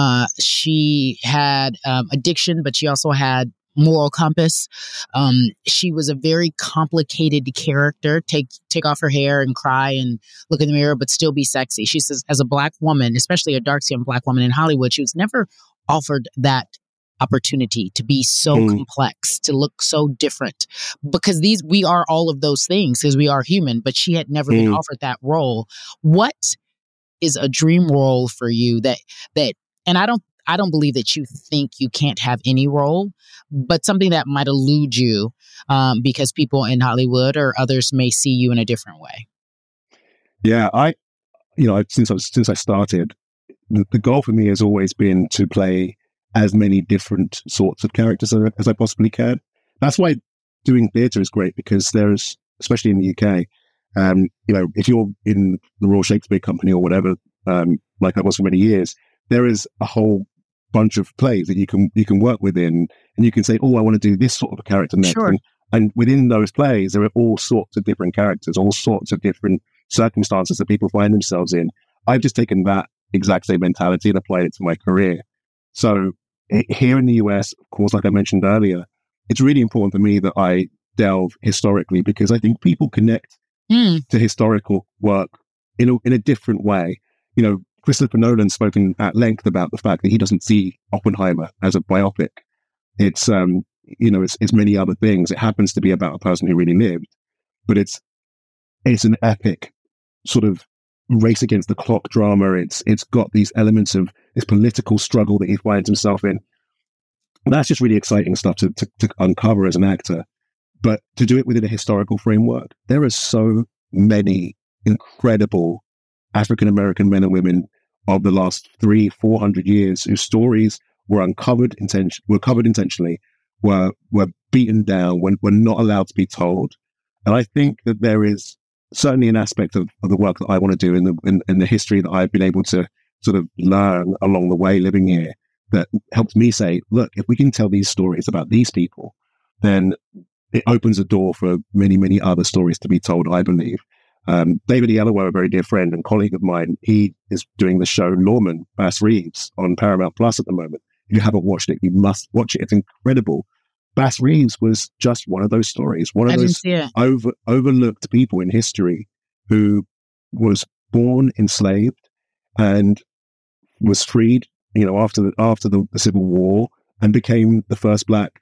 She had addiction, but she also had moral compass. She was a very complicated character. Take off her hair and cry and look in the mirror, but still be sexy. She says, as a Black woman, especially a dark-skinned Black woman in Hollywood, she was never offered that opportunity to be so complex, to look so different, because we are all of those things because we are human, but she had never been offered that role. What is a dream role for you that and I don't believe that you think you can't have any role, but something that might elude you because people in Hollywood or others may see you in a different way? Yeah, since I started, the goal for me has always been to play as many different sorts of characters as I possibly can. That's why doing theatre is great, because there's, especially in the UK, if you're in the Royal Shakespeare Company or whatever, like I was for many years, there is a whole bunch of plays that you can work within, and you can say, oh, I want to do this sort of a character next. Sure. And within those plays, there are all sorts of different characters, all sorts of different circumstances that people find themselves in. I've just taken that exact same mentality and applied it to my career. So here in the US, of course, like I mentioned earlier, it's really important for me that I delve historically, because I think people connect to historical work in a different way. Christopher Nolan's spoken at length about the fact that he doesn't see Oppenheimer as a biopic. It's it's many other things. It happens to be about a person who really lived, but it's an epic sort of race against the clock drama. It's got these elements of this political struggle that he finds himself in. And that's just really exciting stuff to uncover as an actor. But to do it within a historical framework, there are so many incredible African-American men and women of the last 300-400 years whose stories were covered intentionally, were beaten down, were not allowed to be told. And I think that there is certainly an aspect of the work that I want to do in the history that I've been able to sort of learn along the way living here, that helps me say, look, if we can tell these stories about these people, then it opens a door for many, many other stories to be told, I believe. David Oyelowo, a very dear friend and colleague of mine, he is doing the show Lawman, Bass Reeves, on Paramount Plus at the moment. If you haven't watched it, you must watch it. It's incredible. Bass Reeves was just one of those stories, one of those overlooked people in history who was born enslaved and was freed, after the Civil War, and became the first Black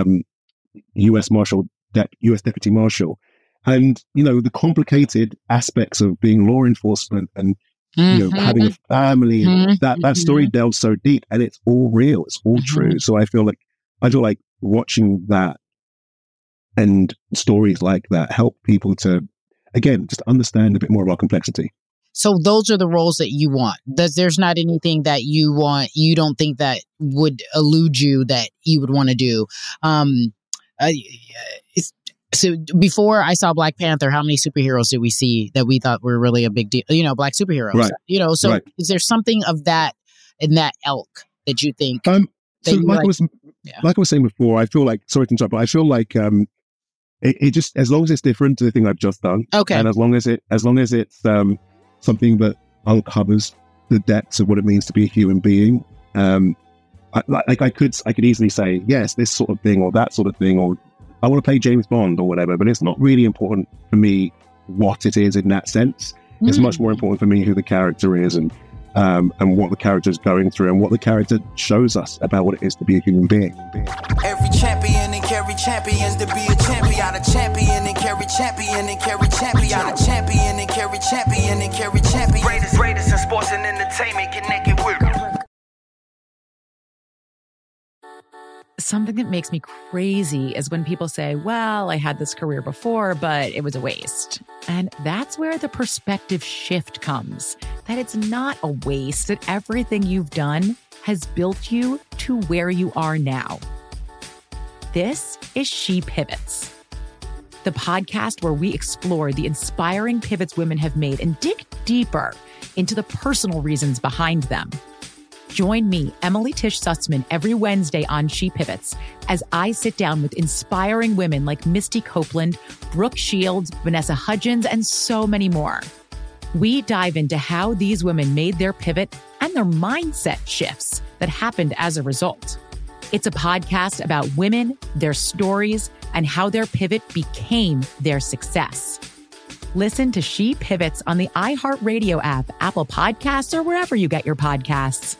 U.S. Deputy Marshal. And, the complicated aspects of being law enforcement and, having a family, and that story delves so deep, and it's all real. It's all true. So I feel like watching that and stories like that help people to, again, just understand a bit more of our complexity. So those are the roles that you want. There's not anything that you want, you don't think that would elude you that you would want to do. So before I saw Black Panther, how many superheroes did we see that we thought were really a big deal? Black superheroes. Right. So right. Is there something of that in that elk that you think? So like I was saying before, I feel like, sorry to interrupt, but I feel like it just, as long as it's different to the thing I've just done, okay, and as long as it's something that uncovers the depths of what it means to be a human being, I could easily say yes, this sort of thing or that sort of thing, or I want to play James Bond or whatever, but it's not really important for me what it is in that sense. It's much more important for me who the character is and what the character is going through and what the character shows us about what it is to be a human being. Every champion and carry champions to be a champion. A champion and carry champion and carry champion. A champion and carry champion and carry champion. Greatest in sports and entertainment, connected with. Something that makes me crazy is when people say, well, I had this career before, but it was a waste. And that's where the perspective shift comes, that it's not a waste, that everything you've done has built you to where you are now. This is She Pivots, the podcast where we explore the inspiring pivots women have made and dig deeper into the personal reasons behind them. Join me, Emily Tish Sussman, every Wednesday on She Pivots as I sit down with inspiring women like Misty Copeland, Brooke Shields, Vanessa Hudgens, and so many more. We dive into how these women made their pivot and their mindset shifts that happened as a result. It's a podcast about women, their stories, and how their pivot became their success. Listen to She Pivots on the iHeartRadio app, Apple Podcasts, or wherever you get your podcasts.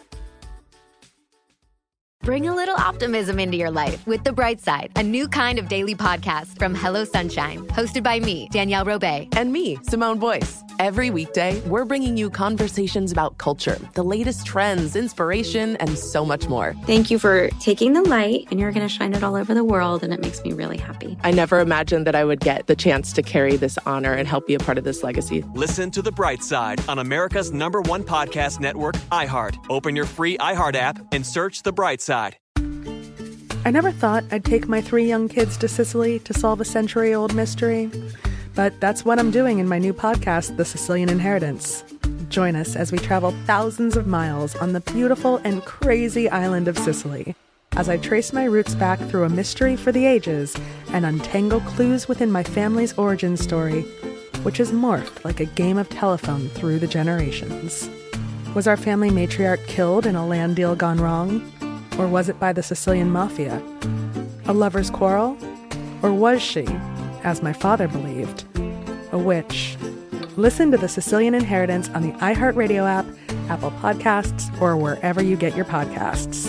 Bring a little optimism into your life with The Bright Side, a new kind of daily podcast from Hello Sunshine, hosted by me, Danielle Robay. And me, Simone Boyce. Every weekday, we're bringing you conversations about culture, the latest trends, inspiration, and so much more. Thank you for taking the light, and you're going to shine it all over the world, and it makes me really happy. I never imagined that I would get the chance to carry this honor and help be a part of this legacy. Listen to The Bright Side on America's #1 podcast network, iHeart. Open your free iHeart app and search The Bright Side. I never thought I'd take my 3 young kids to Sicily to solve a century-old mystery. But that's what I'm doing in my new podcast, The Sicilian Inheritance. Join us as we travel thousands of miles on the beautiful and crazy island of Sicily, as I trace my roots back through a mystery for the ages and untangle clues within my family's origin story, which has morphed like a game of telephone through the generations. Was our family matriarch killed in a land deal gone wrong? Or was it by the Sicilian mafia? A lover's quarrel? Or was she, as my father believed, a witch? Listen to The Sicilian Inheritance on the iHeartRadio app, Apple Podcasts, or wherever you get your podcasts.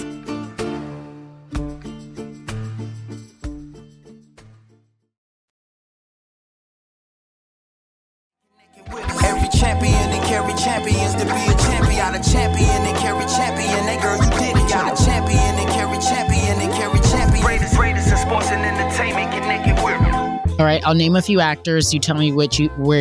Every champion and carry champions to be a champion. A champion and carry champion. That girl, you did it. Got a champion and carry champion and carry champion. Greatest in sports and entertainment, connected with. All right, I'll name a few actors. You tell me what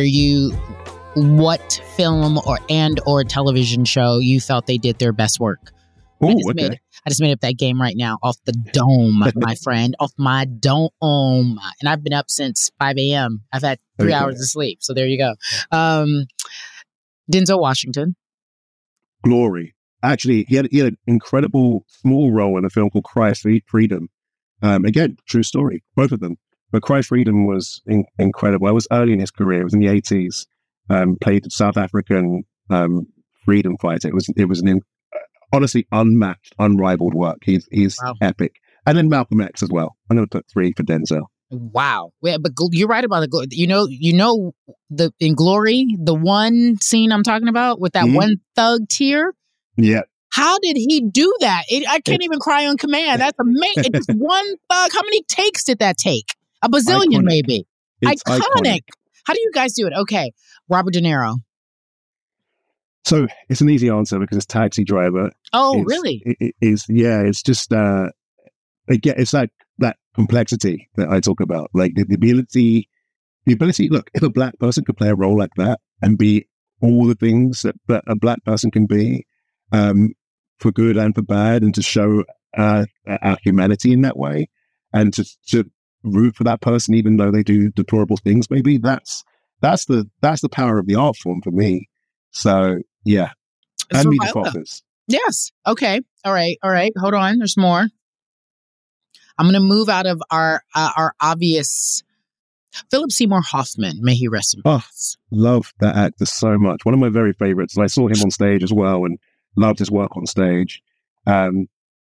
film or television show you felt they did their best work. Ooh, I just made up that game right now off the dome, my friend, off my dome. And I've been up since 5 a.m. I've had 3 hours of sleep. So there you go. Denzel Washington. Glory. Actually, he had an incredible small role in a film called Cry for Freedom. Again, true story, both of them. But Cry Freedom was incredible. I was early in his career. It was in the 80s. Played South African freedom fighter. It was an honestly unmatched, unrivaled work. He's wow. Epic. And then Malcolm X as well. I'm going to put 3 for Denzel. Wow. Yeah, but you're right about the in Glory, the one scene I'm talking about with that one thug tear. Yeah. How did he do that? I can't even cry on command. That's amazing. It's just one thug. How many takes did that take? A bazillion, maybe. It's iconic. How do you guys do it? Okay. Robert De Niro. So it's an easy answer because it's Taxi Driver. Oh, really? It's just, again, it's like that complexity that I talk about. Like the ability, look, if a black person could play a role like that and be all the things that a black person can be, for good and for bad, and to show our humanity in that way, and to root for that person, even though they do deplorable things. Maybe that's the power of the art form for me. So yeah, and Meet the Fockers. Yes. Okay. All right. Hold on. There's more. I'm going to move out of our obvious. Philip Seymour Hoffman, may he rest in peace. Love that actor so much. One of my very favorites. And I saw him on stage as well and loved his work on stage. I'm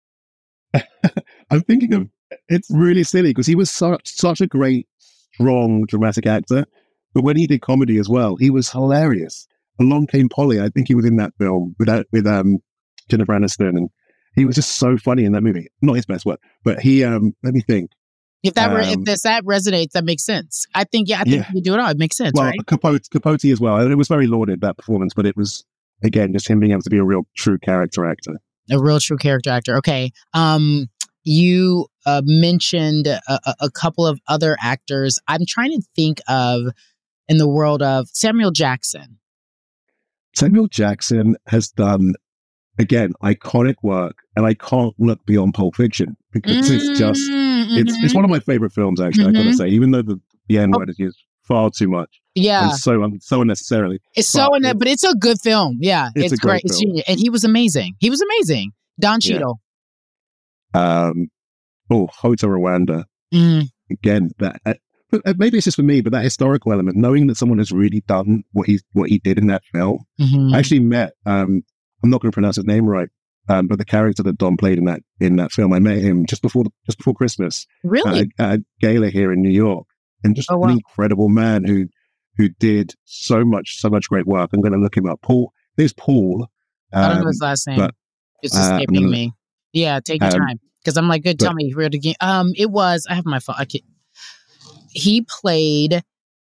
thinking of, it's really silly because he was such a great, strong, dramatic actor. But when he did comedy as well, he was hilarious. Along Came Polly. I think he was in that film with Jennifer Aniston. And he was just so funny in that movie. Not his best work, but he, let me think. If that resonates, that makes sense. I think you do it all. It makes sense, right? Capote as well. And it was very lauded, that performance, but it was, again, just him being able to be a real true character actor. A real true character actor. Okay. You mentioned a couple of other actors. I'm trying to think of, in the world of Samuel Jackson. Samuel Jackson has done, again, iconic work, and I can't look beyond Pulp Fiction because it's just, it's one of my favorite films, actually, I gotta say, even though the N-word is used far too much. Yeah. And so unnecessarily. But it's a good film. Yeah. It's great. It's genius. And he was amazing. Don Cheadle. Yeah. Hotel Rwanda. Again, that maybe it's just for me, but that historical element, knowing that someone has really done what he did in that film. I actually met, I'm not going to pronounce his name right, but the character that Don played in that film, I met him just before Christmas. Really? At a gala here in New York, and just an incredible man who did so much great work. I'm going to look him up. There's Paul. I don't know his last name. But, it's escaping me. Yeah, take your time, because I'm like, good. Tell me, real again. It was. I have my phone. He played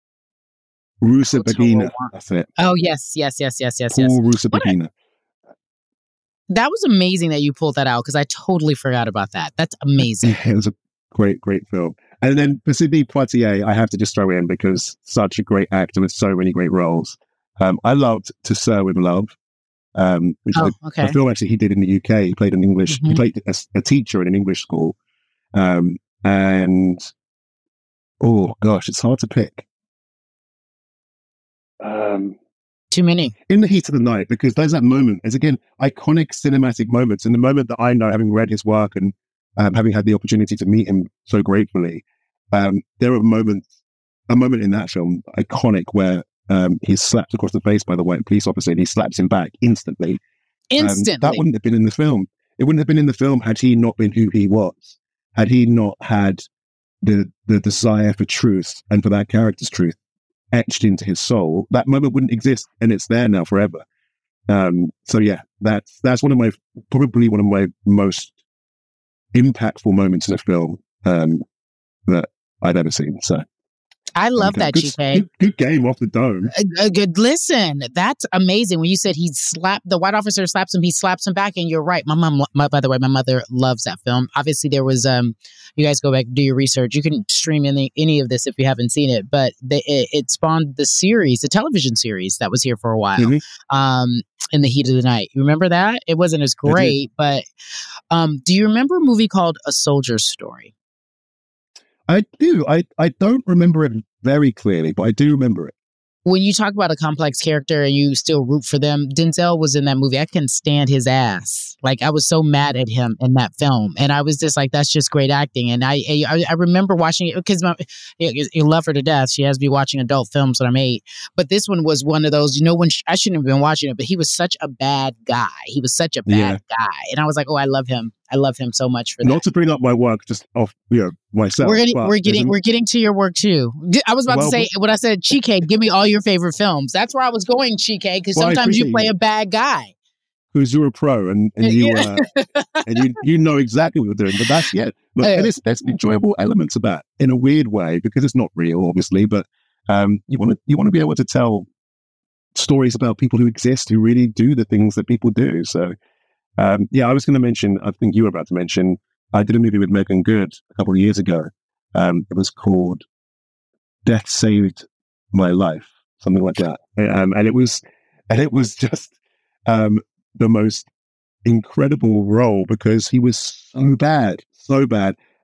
Rusesabagina. That's it. Oh yes. Paul Rusesabagina. That was amazing that you pulled that out, because I totally forgot about that. That's amazing. It was a great film. And then Sidney Poitier, I have to just throw in, because such a great actor with so many great roles. I loved To Sir with Love, which is a film actually he did in the UK. He played an English, he played a teacher in an English school. And oh gosh, it's hard to pick. Too many. In the Heat of the Night, because there's that moment. It's, again, iconic cinematic moments. In the moment that I know, having read his work and having had the opportunity to meet him so gratefully, there are a moment in that film, iconic, where he's slapped across the face by the white police officer, and he slaps him back instantly. That wouldn't have been in the film. It wouldn't have been in the film had he not been who he was. Had he not had the desire for truth and for that character's truth etched into his soul, that moment wouldn't exist, and it's there now forever. So yeah, that's probably one of my most impactful moments in a film that I've ever seen. So I love that, GK. Good game off the dome. Good. Listen, that's amazing. When you said the white officer slaps him, he slaps him back, and you're right. By the way, my mother loves that film. Obviously, there was, you guys go back and do your research. You can stream any of this if you haven't seen it, but it spawned the television series that was here for a while, In the Heat of the Night. You remember that? It wasn't as great, but do you remember a movie called A Soldier's Story? I do. I don't remember it very clearly, but I do remember it. When you talk about a complex character and you still root for them, Denzel was in that movie. I couldn't stand his ass. Like, I was so mad at him in that film. And I was just like, that's just great acting. And I remember watching it because you love her to death. She has me watching adult films when I'm 8. But this one was one of those, when I shouldn't have been watching it, but he was such a bad guy. He was such a bad guy. And I was like, oh, I love him. I love him so much for that. Not to bring up my work, just off myself. We're getting to your work too. I was about to say, when I said Chike, give me all your favorite films. That's where I was going, Chike, because sometimes you play a bad guy. Because you're a pro and you and you know exactly what you're doing. But that's and there's enjoyable elements of that in a weird way, because it's not real, obviously. But you want to be able to tell stories about people who exist, who really do the things that people do. So. I was going to mention, I think you were about to mention, I did a movie with Megan Good a couple of years ago. It was called Death Saved My Life, something like that. And it was just the most incredible role, because he was so bad.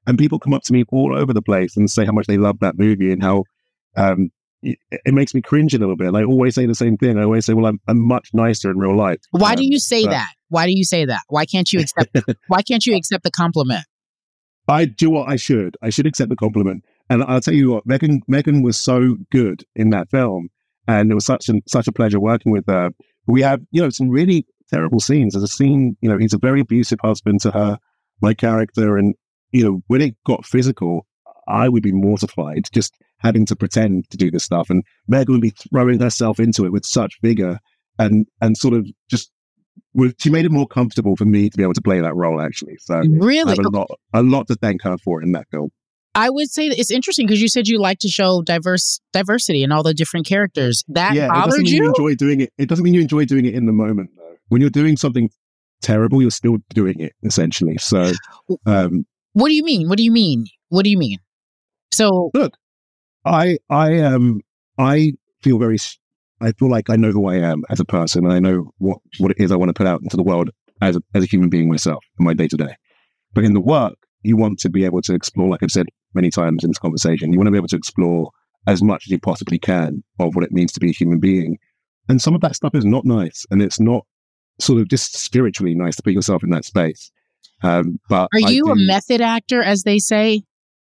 And people come up to me all over the place and say how much they love that movie and how it makes me cringe a little bit. I always say the same thing. I always say, well, I'm much nicer in real life. Why do you say that? Why do you say that? Why can't you accept why can't you accept the compliment? I do what I should. I should accept the compliment. And I'll tell you what, Megan was so good in that film. And it was such a pleasure working with her. We have, some really terrible scenes. There's a scene, he's a very abusive husband to her, my character. And, when it got physical, I would be mortified just having to pretend to do this stuff. And Megan would be throwing herself into it with such vigor and sort of just, she made it more comfortable for me to be able to play that role, actually. So really? I have a lot to thank her for in that film. I would say that it's interesting because you said you like to show diversity in all the different characters. That bothered you? Enjoy doing it. It doesn't mean you enjoy doing it in the moment, though. When you're doing something terrible, you're still doing it, essentially. So, what do you mean? What do you mean? What do you mean? So, look, I feel like I know who I am as a person, and I know what it is I want to put out into the world as a human being myself in my day to day. But in the work, you want to be able to explore, like I've said many times in this conversation, you want to be able to explore as much as you possibly can of what it means to be a human being. And some of that stuff is not nice, and it's not sort of just spiritually nice to put yourself in that space. But are you a method actor, as they say?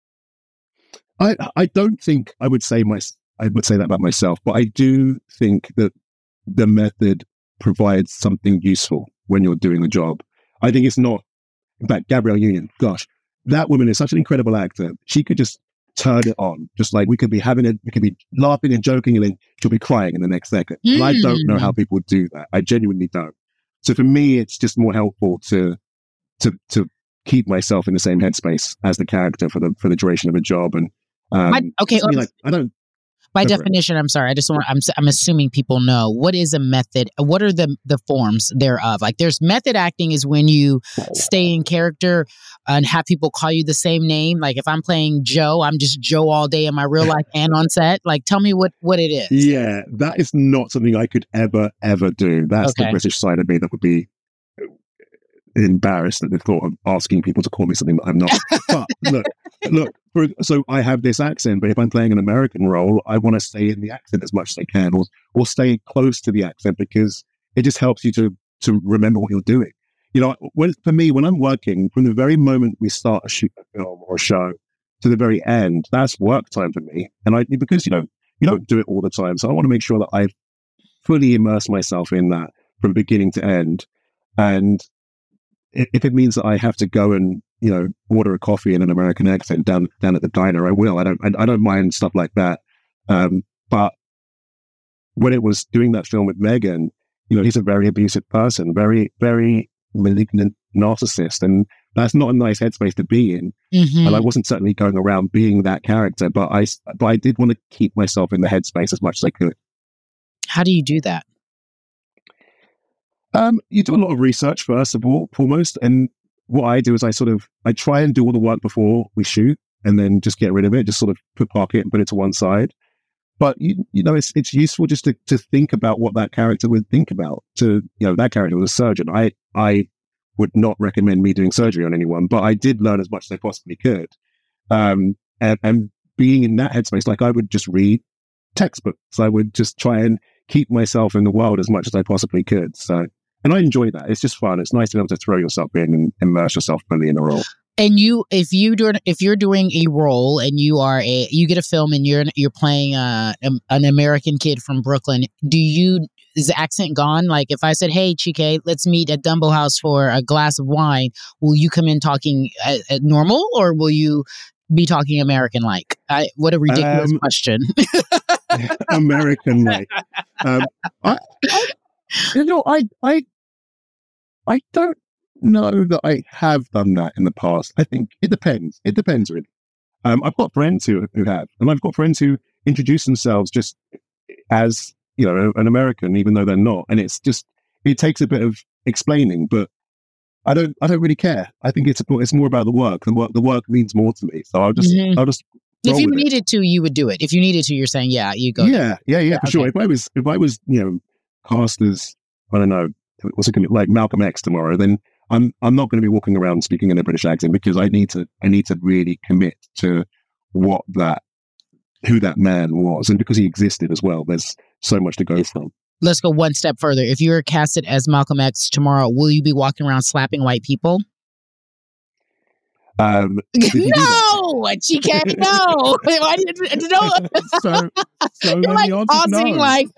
I don't think I would say that about myself, but I do think that the method provides something useful when you're doing a job. I think it's not. In fact, Gabrielle Union, gosh, that woman is such an incredible actor. She could just turn it on, just like we could be laughing and joking, and then she'll be crying in the next second. And I don't know how people do that. I genuinely don't. So for me, it's just more helpful to keep myself in the same headspace as the character for the duration of a job. And I don't. By definition, I'm sorry. I'm assuming people know what is a method. What are the forms thereof? Like, there's method acting is when you stay in character and have people call you the same name. Like, if I'm playing Joe, I'm just Joe all day in my real life and on set. Like, tell me what it is. Yeah, that is not something I could ever do. That's the British side of me that would be embarrassed at the thought of asking people to call me something that I'm not. But look. So I have this accent, but if I'm playing an American role, I want to stay in the accent as much as I can, or stay close to the accent, because it just helps you to remember what you're doing. For me, when I'm working, from the very moment we start a shoot, a film or a show, to the very end, that's work time for me. And because you don't do it all the time, so I want to make sure that I've fully immersed myself in that from beginning to end. And if it means that I have to go and order a coffee in an American accent down at the diner, I will. I don't mind stuff like that. But when it was doing that film with Megan, he's a very abusive person, very, very malignant narcissist, and that's not a nice headspace to be in. Mm-hmm. And I wasn't certainly going around being that character, but I did want to keep myself in the headspace as much as I could. How do you do that? You do a lot of research first of all, foremost, and what I do is I try and do all the work before we shoot, and then just get rid of it, just sort of park it and put it to one side. But it's useful just to think about what that character would think about. That character was a surgeon. I would not recommend me doing surgery on anyone, but I did learn as much as I possibly could. And being in that headspace, like, I would just read textbooks. I would just try and keep myself in the world as much as I possibly could. So. And I enjoy that. It's just fun. It's nice to be able to throw yourself in and immerse yourself fully in a role. And if you're doing a role and you get a film and you're playing an American kid from Brooklyn, is the accent gone? Like, if I said, "Hey, Chike, let's meet at Dumbo House for a glass of wine," will you come in talking normal, or will you be talking American-like? What a ridiculous question. American-like. I don't know that I have done that in the past. I think it depends. It depends, really. I've got friends who have, and I've got friends who introduce themselves just as, an American, even though they're not. And it takes a bit of explaining, but I don't really care. I think it's more about the work. The work means more to me. So I'll just if you needed to, you would do it. If you needed to, you're saying, yeah, you go. Yeah, for sure. If I was cast as, I don't know, what's it going to be like Malcolm X tomorrow, then I'm not going to be walking around speaking in a British accent because I need to really commit to who that man was, and because he existed as well. There's so much to go from. Let's go one step further. If you were casted as Malcolm X tomorrow, will you be walking around slapping white people? No, GK, no. Why did you know? So You're like pausing, no. like.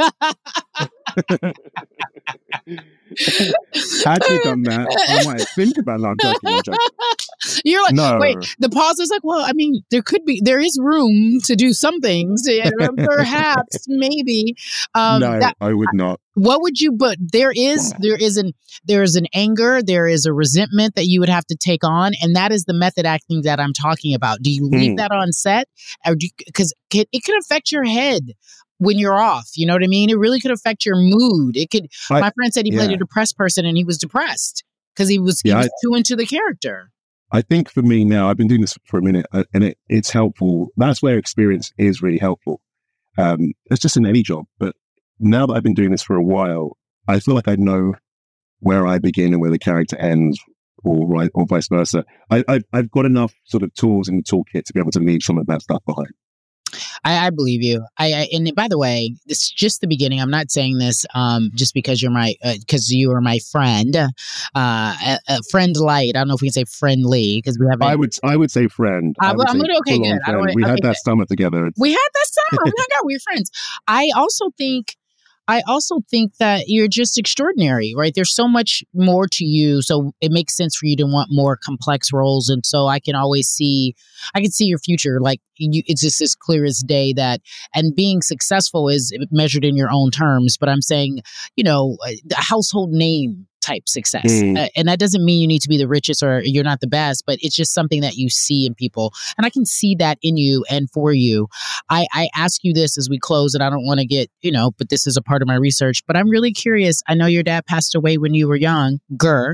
Had you done that, I might think about not joking. You're like, no. Wait, the pause is like, well, I mean, there is room to do some things, perhaps, maybe. No, I would not. What would you? But there is an anger, there is a resentment that you would have to take on, and that is the method acting that I'm talking about. Do you leave that on set, or because it could affect your head when you're off? You know what I mean? It really could affect your mood. It could. My friend said he played a depressed person, and he was depressed because he was too into the character. I think for me now, I've been doing this for a minute, and it's helpful. That's where experience is really helpful. It's just in any job, but now that I've been doing this for a while, I feel like I know where I begin and where the character ends, or vice versa. I've got enough sort of tools in the toolkit to be able to leave some of that stuff behind. I believe you. And by the way, this is just the beginning. I'm not saying this just because because you are my friend, a friend light. I don't know if we can say friendly because we have. I would say friend. Okay, good. We had that summer together. We had that summer. Oh my God, we're friends. I also think that you're just extraordinary, right? There's so much more to you. So it makes sense for you to want more complex roles. And so I can see your future. Like it's just as clear as day and being successful is measured in your own terms. But I'm saying, the household name type success. And that doesn't mean you need to be the richest or you're not the best, but it's just something that you see in people. And I can see that in you and for you. I ask you this as we close, and I don't want to get, but this is a part of my research, but I'm really curious. I know your dad passed away when you were younger.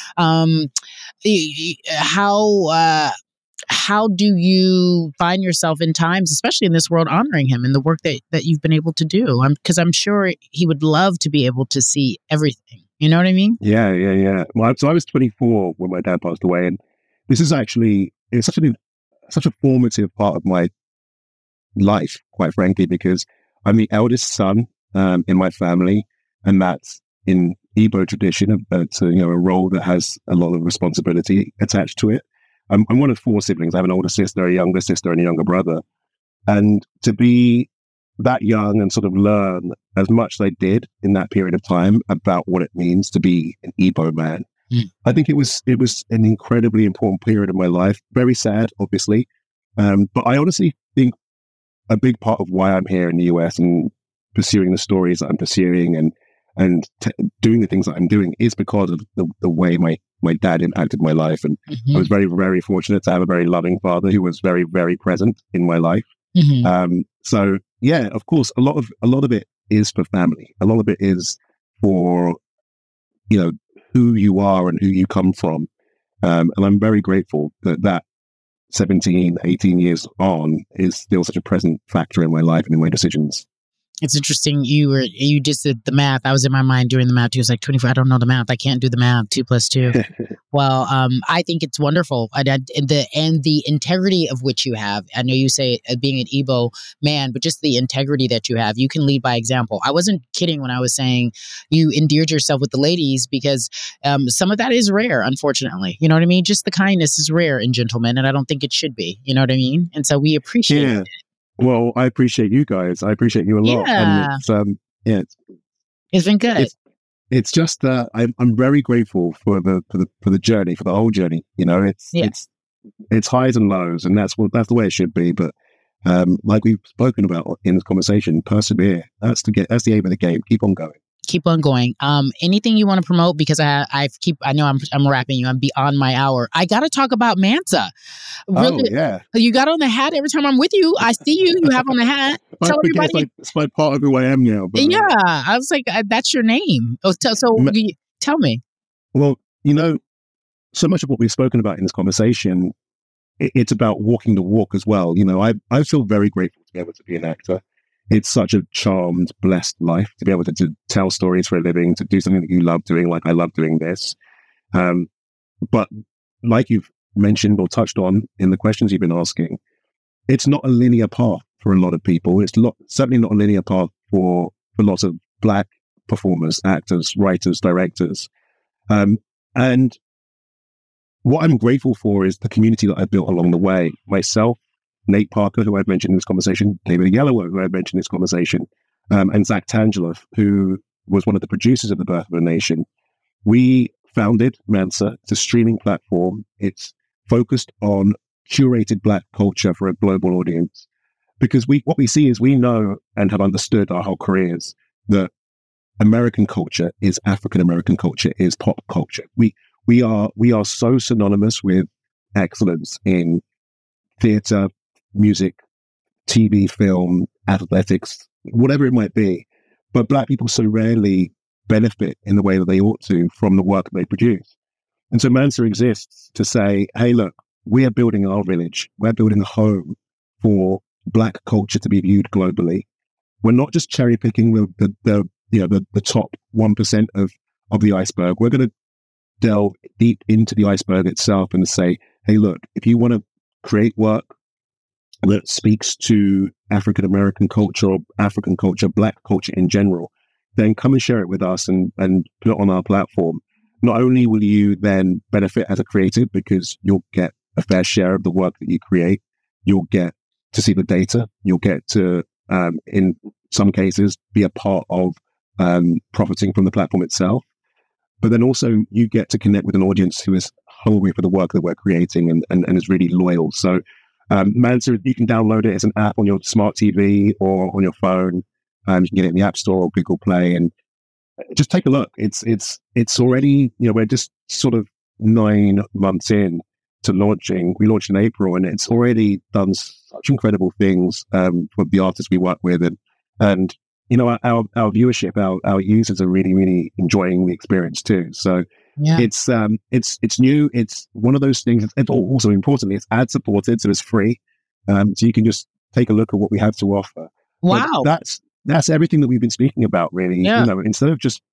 How do you find yourself in times, especially in this world, honoring him and the work that you've been able to do? Because I'm sure he would love to be able to see everything. You know what I mean? Yeah. Well, so I was 24 when my dad passed away, and this is actually it's such a formative part of my life, quite frankly, because I'm the eldest son in my family, and that's in Igbo tradition. It's a role that has a lot of responsibility attached to it. I'm one of 4 siblings. I have an older sister, a younger sister, and a younger brother, and to be that young and sort of learn as much as I did in that period of time about what it means to be an Igbo man. I think it was an incredibly important period of my life. Very sad, obviously. But I honestly think a big part of why I'm here in the US and pursuing the stories that I'm pursuing and doing the things that I'm doing is because of the way my dad impacted my life. And I was very, very fortunate to have a very loving father who was very, very present in my life. So yeah, of course, a lot of it is for family. A lot of it is for, who you are and who you come from. And I'm very grateful that 17, 18 years on is still such a present factor in my life and in my decisions. It's interesting. You just did the math. I was in my mind doing the math too. It's like 24. I don't know the math. I can't do the math. 2 + 2. Well, I think it's wonderful. And the integrity of which you have. I know you say being an Igbo man, but just the integrity that you have. You can lead by example. I wasn't kidding when I was saying you endeared yourself with the ladies because some of that is rare, unfortunately. You know what I mean? Just the kindness is rare in gentlemen, and I don't think it should be. You know what I mean? And so we appreciate it. Well, I appreciate you guys. I appreciate you a lot. Yeah. And it's been good. It's just I'm very grateful for the journey, for the whole journey. It's highs and lows, and that's the way it should be. But like we've spoken about in this conversation, persevere. That's the aim of the game. Keep on going. Keep on going. Anything you want to promote? Because I know I'm wrapping you. I'm beyond my hour. I got to talk about Mansa. Really, oh, yeah. You got on the hat every time I'm with you. I see you. You have on the hat. Tell everybody. It's like part of who I am now. But, yeah. I was like, that's your name. Tell me. Well, so much of what we've spoken about in this conversation, it's about walking the walk as well. I feel very grateful to be able to be an actor. It's such a charmed, blessed life to be able to tell stories for a living, to do something that you love doing, like I love doing this. But like you've mentioned or touched on in the questions you've been asking, it's not a linear path for a lot of people. It's certainly not a linear path for lots of Black performers, actors, writers, directors. And what I'm grateful for is the community that I've built along the way. Myself, Nate Parker, who I've mentioned in this conversation, David Oyelowo, who I've mentioned in this conversation, and Zach Tangela, who was one of the producers of The Birth of a Nation. We founded Mansa. It's a streaming platform. It's focused on curated Black culture for a global audience. Because what we see is we know and have understood our whole careers that American culture is African American culture, is pop culture. We are so synonymous with excellence in theater, music, TV, film, athletics, whatever it might be. But Black people so rarely benefit in the way that they ought to from the work they produce. And so Mansa exists to say, hey, look, we are building our village. We're building a home for Black culture to be viewed globally. We're not just cherry picking the top 1% of the iceberg. We're going to delve deep into the iceberg itself and say, hey, look, if you want to create work that speaks to African American culture or African culture, Black culture in general, then come and share it with us and put it on our platform. Not only will you then benefit as a creative because you'll get a fair share of the work that you create, you'll get to see the data, you'll get to, in some cases, be a part of profiting from the platform itself. But then also you get to connect with an audience who is hungry for the work that we're creating and is really loyal. So Mansa, you can download it as an app on your smart TV or on your phone. You can get it in the App Store or Google Play, and just take a look. It's already, we're just sort of 9 months in to launching. We launched in April, and it's already done such incredible things for the artists we work with, and our viewership, our users are really, really enjoying the experience too. So yeah. It's new. It's one of those things. It's also importantly, it's ad supported, so it's free. So you can just take a look at what we have to offer. Wow, but that's everything that we've been speaking about, really. Yeah. Instead of just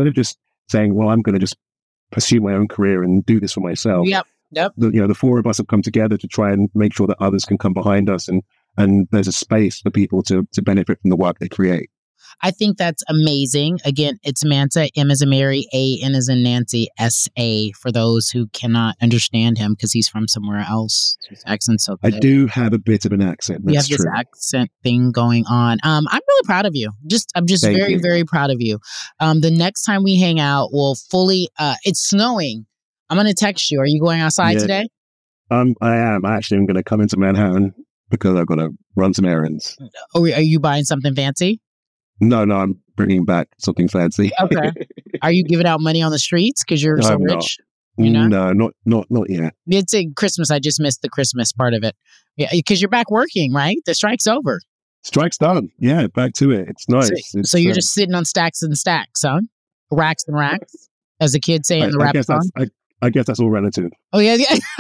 saying, well, I'm going to just pursue my own career and do this for myself. Yep. The four of us have come together to try and make sure that others can come behind us, and there's a space for people to benefit from the work they create. I think that's amazing. Again, it's Mansa, M as in Mary, A, N as in Nancy, S-A, for those who cannot understand him because he's from somewhere else. His accent's so good. I do have a bit of an accent. You have this accent thing going on. I'm really proud of you. I'm just very, very proud of you. The next time we hang out, we'll fully, it's snowing. I'm going to text you. Are you going outside today? I am. I actually am going to come into Manhattan because I've got to run some errands. Oh, are you buying something fancy? No, I'm bringing back something fancy. Okay. Are you giving out money on the streets because you're so rich? No, not yet. It's Christmas. I just missed the Christmas part of it. Yeah, because you're back working, right? The strike's over. Strike's done. Yeah, back to it. It's nice. So you're just sitting on stacks and stacks, huh? Racks and racks, as the kids say in the rap song. I guess that's all relative. Oh, yeah.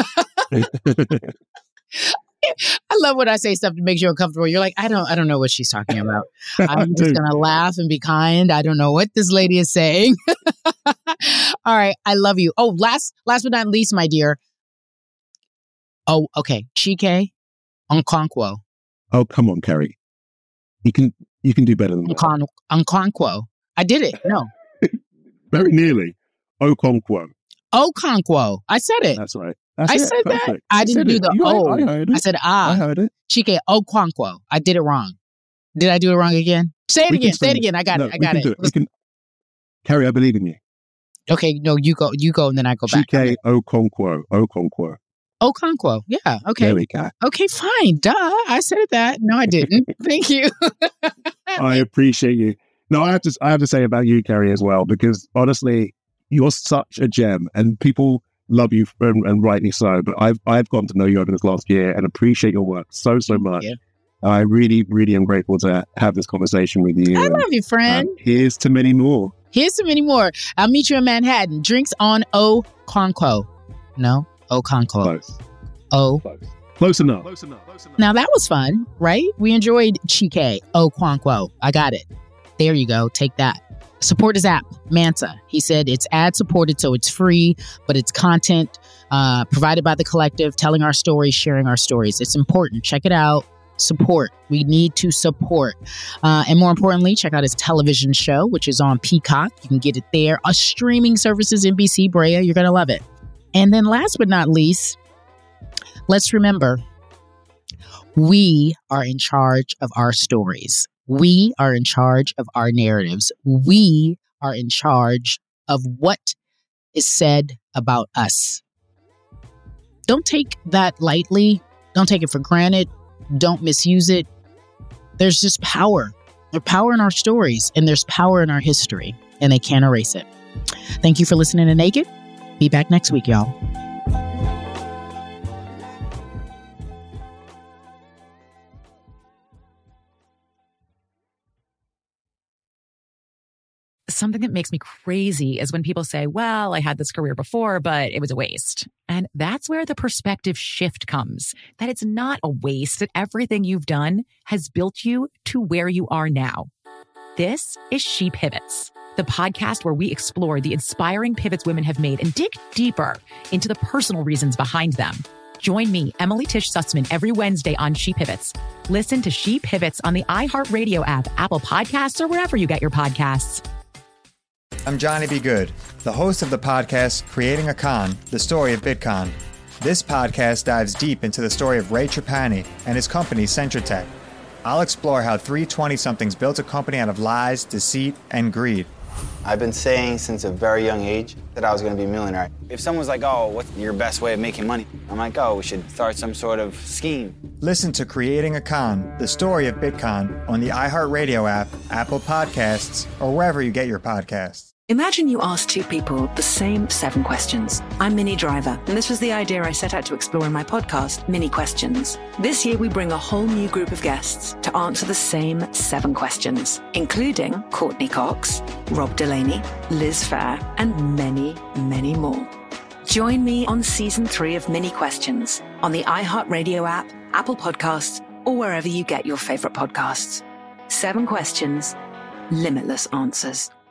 I love when I say stuff to make you uncomfortable. You're like, I don't know what she's talking about. I'm just going to laugh and be kind. I don't know what this lady is saying. All right. I love you. Oh, last but not least, my dear. Oh, okay. Chike Okonkwo. Oh, come on, Kerry. You can do better than that. Okonkwo. I did it. No. Very nearly. Okonkwo. Okonkwo. I said it. That's right. I said perfect. That. I didn't do the O. I heard it. I said I heard it. Chike Okonkwo. I did it wrong. Did I do it wrong again? Say it again. Say it again. I got it. Carrie, I believe in you. Okay, no, you go, and then I go back. Chike Okonkwo. Okonkwo. Yeah. Okay. There we go. Okay, fine. Duh. I said that. No, I didn't. Thank you. I appreciate you. No, I have to say about you, Carrie, as well, because honestly, you're such a gem, and people love you, and rightly so. But I've gotten to know you over this last year and appreciate your work so much. Yeah. I really, really am grateful to have this conversation with you. I love you, friend. Here's to many more. I'll meet you in Manhattan. Drinks on Okonkwo. No, Okonkwo. Close. Close enough. Now that was fun, right? We enjoyed Chike Okonkwo. I got it. There you go. Take that. Support his app, Manta. He said it's ad-supported, so it's free, but it's content provided by the collective, telling our stories, sharing our stories. It's important. Check it out. Support. We need to support. And more importantly, check out his television show, which is on Peacock. You can get it there. Our streaming services, NBC, Brea. You're going to love it. And then last but not least, let's remember, we are in charge of our stories. We are in charge of our narratives. We are in charge of what is said about us. Don't take that lightly. Don't take it for granted. Don't misuse it. There's just power. There's power in our stories, and there's power in our history, and they can't erase it. Thank you for listening to Naked. Be back next week, y'all. Something that makes me crazy is when people say, well, I had this career before, but it was a waste. And that's where the perspective shift comes, that it's not a waste, that everything you've done has built you to where you are now. This is She Pivots, the podcast where we explore the inspiring pivots women have made and dig deeper into the personal reasons behind them. Join me, Emily Tish Sussman, every Wednesday on She Pivots. Listen to She Pivots on the iHeartRadio app, Apple Podcasts, or wherever you get your podcasts. I'm Johnny B. Good, the host of the podcast Creating a Con, the story of Bitcoin. This podcast dives deep into the story of Ray Trapani and his company Centratech. I'll explore how three 20-somethings built a company out of lies, deceit, and greed. I've been saying since a very young age that I was going to be a millionaire. If someone's like, oh, what's your best way of making money? I'm like, oh, we should start some sort of scheme. Listen to Creating a Con, the story of Bitcoin on the iHeartRadio app, Apple Podcasts, or wherever you get your podcasts. Imagine you ask two people the same 7 questions. I'm Minnie Driver, and this was the idea I set out to explore in my podcast, Mini Questions. This year, we bring a whole new group of guests to answer the same 7 questions, including Courtney Cox, Rob Delaney, Liz Phair, and many, many more. Join me on Season 3 of Mini Questions on the iHeartRadio app, Apple Podcasts, or wherever you get your favorite podcasts. 7 questions, limitless answers.